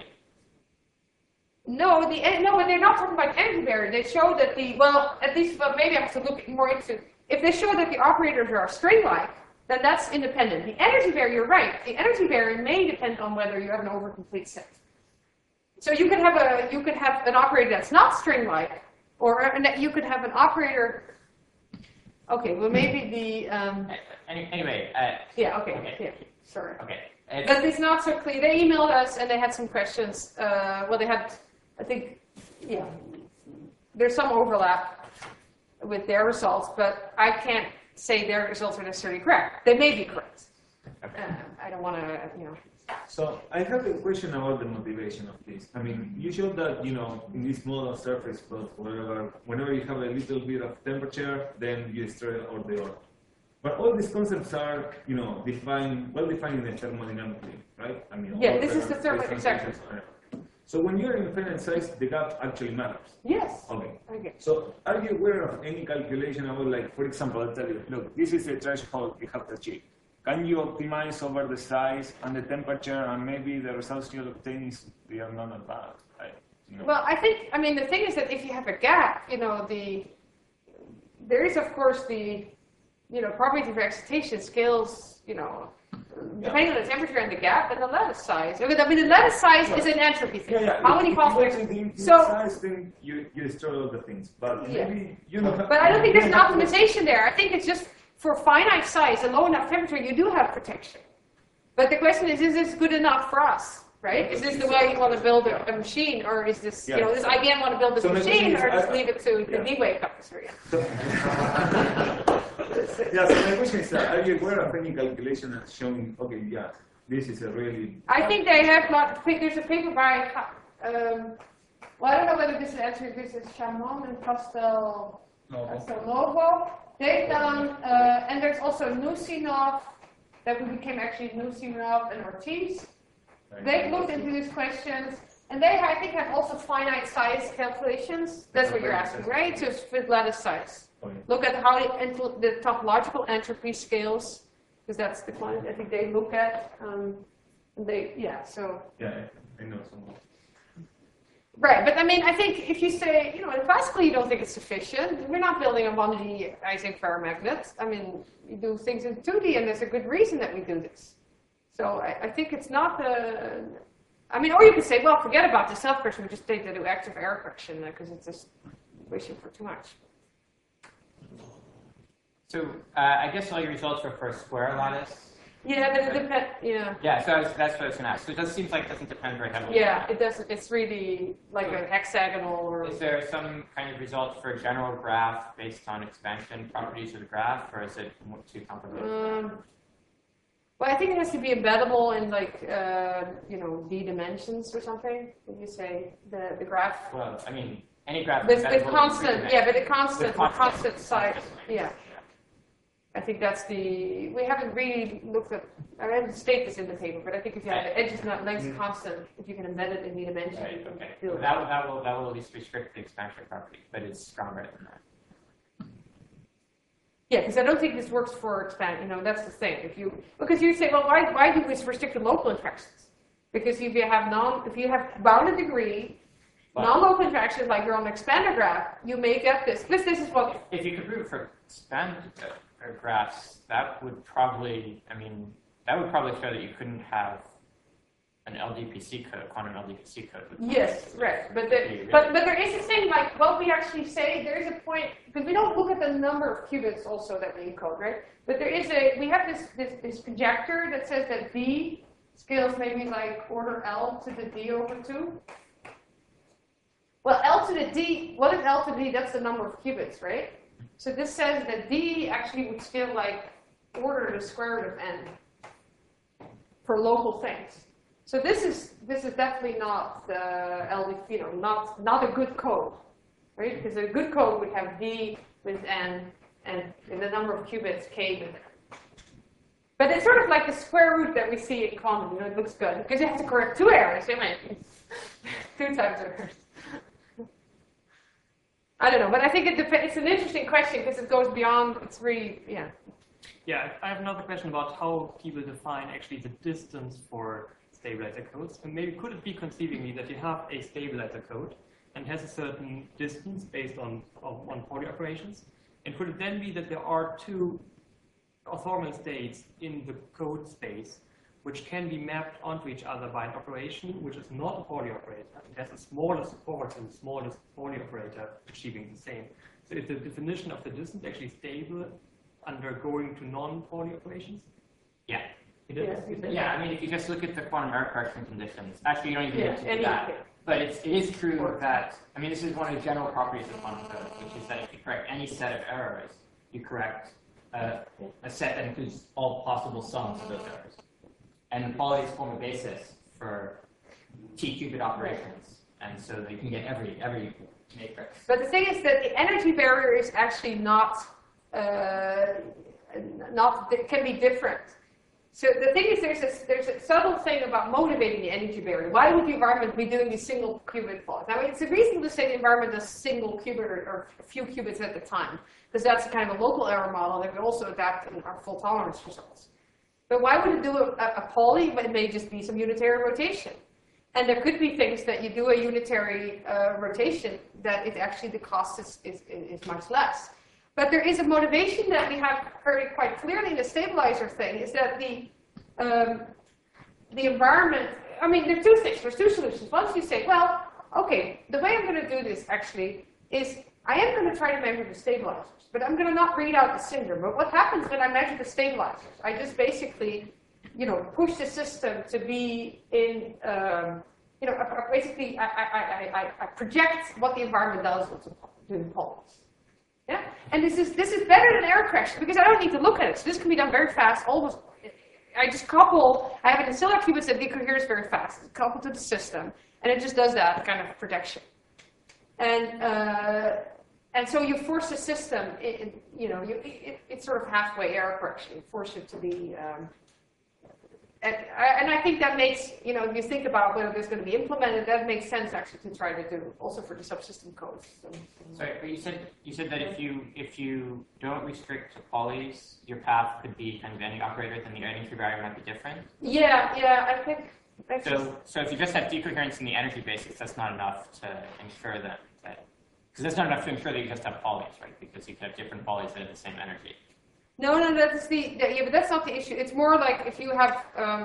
no, but they're not talking about energy barrier. They show that at least, but maybe I have to look more into. If they show that the operators are string-like, then that's independent. The energy barrier, you're right. The energy barrier may depend on whether you have an over-complete set. So you could have an operator that's not string-like, or you could have an operator. Okay, well maybe the. Anyway. Yeah. Okay. Yeah. Sorry. Okay. But it's not so clear. They emailed us and they had some questions. Well, they had, I think, yeah. There's some overlap with their results, but I can't say their results are necessarily correct. They may be correct. I don't want to, you know. So I have a question about the motivation of this. I mean, you showed that, you know, in this model surface, but whenever you have a little bit of temperature, then you destroy all the order. But all these concepts are, you know, well defined in the thermodynamically, right? I mean, yeah, this is the exactly. So when you're in finite size, the gap actually matters. Yes. Okay. So are you aware of any calculation about, like, for example, I'll tell you, look, this is the threshold you have to achieve. Can you optimize over the size and the temperature, and maybe the results you'll obtain they are not that bad, right? You know? Well, I mean, the thing is that if you have a gap, you know, there is of course the, you know, probability for excitation scales, you know, depending on the temperature and the gap and the lattice size. I mean, the lattice size is an entropy thing. Yeah. How many possible? So size, then you destroy all the things. But maybe you know. But I don't think there's an optimization there. I think it's just for finite size and low enough temperature, you do have protection. But the question is this good enough for us? Right? Is this the way you want to build a machine, or is this, you know, does IBM want to build this machine, or just leave it to the D-Wave company? Yeah, so my question is, are you aware of any calculation that's showing, okay, yeah, this is a really... I think they have not, there's a paper by, well, I don't know whether this is actually, this is Chamon and Castelnuovo. They've done, and there's also Nusinov, that became actually Nusinov and Ortiz. They've looked into these questions, and they, I think, have also finite size calculations. That's what you're asking, right? So it's with lattice size. Look at how the topological entropy scales, because that's the client I think they look at. So. Yeah, I know someone. Right, but I mean, I think if you say, you know, classically you don't think it's sufficient, we're not building a 1D Ising ferromagnet. I mean, you do things in 2D, and there's a good reason that we do this. So I think it's not the, I mean, or you could say, well, forget about the self-correction, we just take the active error correction, because it's just wishing for too much. So I guess all your results are for a square lattice? Yeah, but it depends, yeah. Yeah, so that's what I was going to ask. So it seems like it doesn't depend very heavily. Yeah, it doesn't, it's really like an hexagonal or... Is there some kind of result for a general graph based on expansion properties of the graph, or is it too complicated? Well, I think it has to be embeddable in, like, you know, D dimensions or something. When you say the graph. Well, I mean, any graph. With constant, yeah, but the constant size, yeah. I think that's the. We haven't really looked at. I haven't stated this in the paper, but I think if you have the edges not length constant, if you can embed it in D dimensions, right, you can okay. do it. That will at least restrict the expansion property, but it's stronger than that. Yeah, because I don't think this works for expand. You know, that's the thing. Because you say, well, why do we restrict to local interactions? Because if you have bounded degree, non-local interactions like your own expander graph, you may get this. This is what. If you could prove for expand graphs, that would probably show that you couldn't have an LDPC code, a quantum LDPC code. Yes, right. But there is a thing, like what we actually say, there is a point, because we don't look at the number of qubits also that we encode, right? But we have this conjecture that says that B scales maybe like order L to the D over 2. Well, L to the D, what is L to the D? That's the number of qubits, right? So this says that D actually would scale like order the square root of n for local things. So this is definitely not not a good code, right? Because a good code would have D with n and the number of qubits k with it. But it's sort of like the square root that we see in quantum. It looks good because you have to correct 2 errors. I mean, 2 times errors. I don't know, but I think it's an interesting question because it goes beyond. It's really, yeah. Yeah, I have another question about how people define actually the distance for stabilizer codes. And maybe could it be conceivably that you have a stabilizer code and has a certain distance based on Pauli operations? And could it then be that there are 2 orthogonal states in the code space which can be mapped onto each other by an operation which is not a Pauli operator? It has the smallest support and the smallest Pauli operator achieving the same. So is the definition of the distance actually stable under going to non-Pauli operations? Yeah. It is? Yeah, I mean, if you just look at the quantum error correction conditions, actually you don't even need to do any- that. But it is true that, I mean, this is one of the general properties of quantum code, which is that if you correct any set of errors, you correct a set that includes all possible sums of those errors. And Pauli's form a basis for T-qubit operations, and so that you can get every matrix. But the thing is that the energy barrier is actually not. It can be different. So the thing is, there's a subtle thing about motivating the energy barrier. Why would the environment be doing these single qubit faults? Now, it's reasonable to say the environment does single qubit or a few qubits at a time, because that's kind of a local error model that we also adapt in our full tolerance results. But why would it do a Pauli when it may just be some unitary rotation? And there could be things that you do a unitary rotation that it actually the cost is much less. But there is a motivation that we have heard quite clearly in the stabilizer thing, is that the environment, I mean, there are 2 things, there's 2 solutions. Once you say, well, okay, the way I'm going to do this actually is I am going to try to measure the stabilizers, but I'm going to not read out the syndrome. But what happens when I measure the stabilizers? I just basically, push the system to be in, basically I project what the environment does to the poles. Yeah, and this is better than error correction because I don't need to look at it. So this can be done very fast. Almost, I just couple. I have an ancillary qubits that decoheres very fast. It's coupled to the system, and it just does that kind of projection. And so you force the system. It's sort of halfway error correction. You force it to be. And I think that makes, if you think about whether there's going to be implemented, that makes sense actually to try to do also for the subsystem codes. Sorry, but you said that if you don't restrict to Pauli's, your path could be kind of any operator, then the energy barrier might be different. Yeah, I think. So if you just have decoherence in the energy basis, that's not enough to ensure that because that's not enough to ensure that you just have Pauli's, right? Because you could have different Pauli's that have the same energy. No, that's but that's not the issue. It's more like if you have,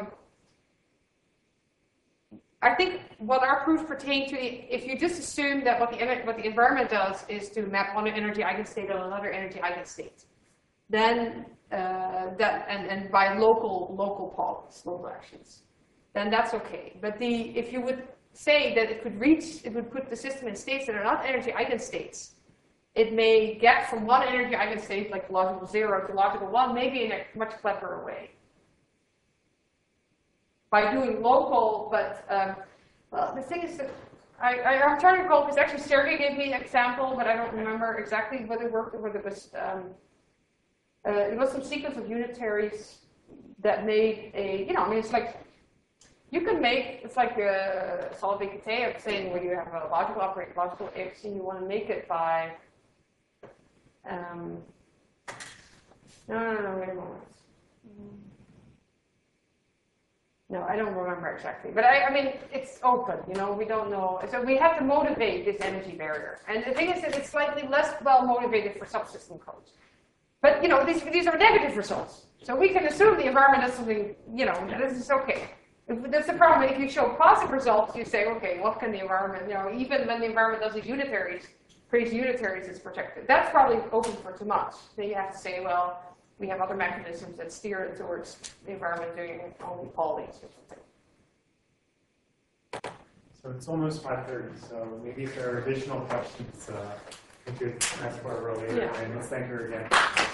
I think what our proofs pertain to, if you just assume that what the environment does is to map one energy eigenstate on another energy eigenstate, then and by local Pauli's, local actions, then that's okay. But if you would say that it would put the system in states that are not energy eigenstates, it may get from one energy eigenstate, like logical 0, to logical 1, maybe in a much cleverer way. By doing local, but, well, the thing is that I'm trying to recall, because actually Sergey gave me an example, but I don't remember exactly whether it worked or whether it was some sequence of unitaries that made it's like, you can make, it's like a solid VKT of saying where you have a logical operator, logical X, and you want to make it by, no, wait a moment. No, I don't remember exactly. But I mean, it's open, we don't know. So we have to motivate this energy barrier. And the thing is that it's slightly less well motivated for subsystem codes. But, these are negative results. So we can assume the environment does something, this is okay. That's the problem. If you show positive results, you say, okay, what can the environment, even when the environment does these unitaries, creates unitaries is protected. That's probably open for too much. Then you have to say, well, we have other mechanisms that steer it towards the environment doing only polys or something. So it's almost 5:30, so maybe if there are additional questions, we could ask Barbara later, Yeah. and let's thank her again.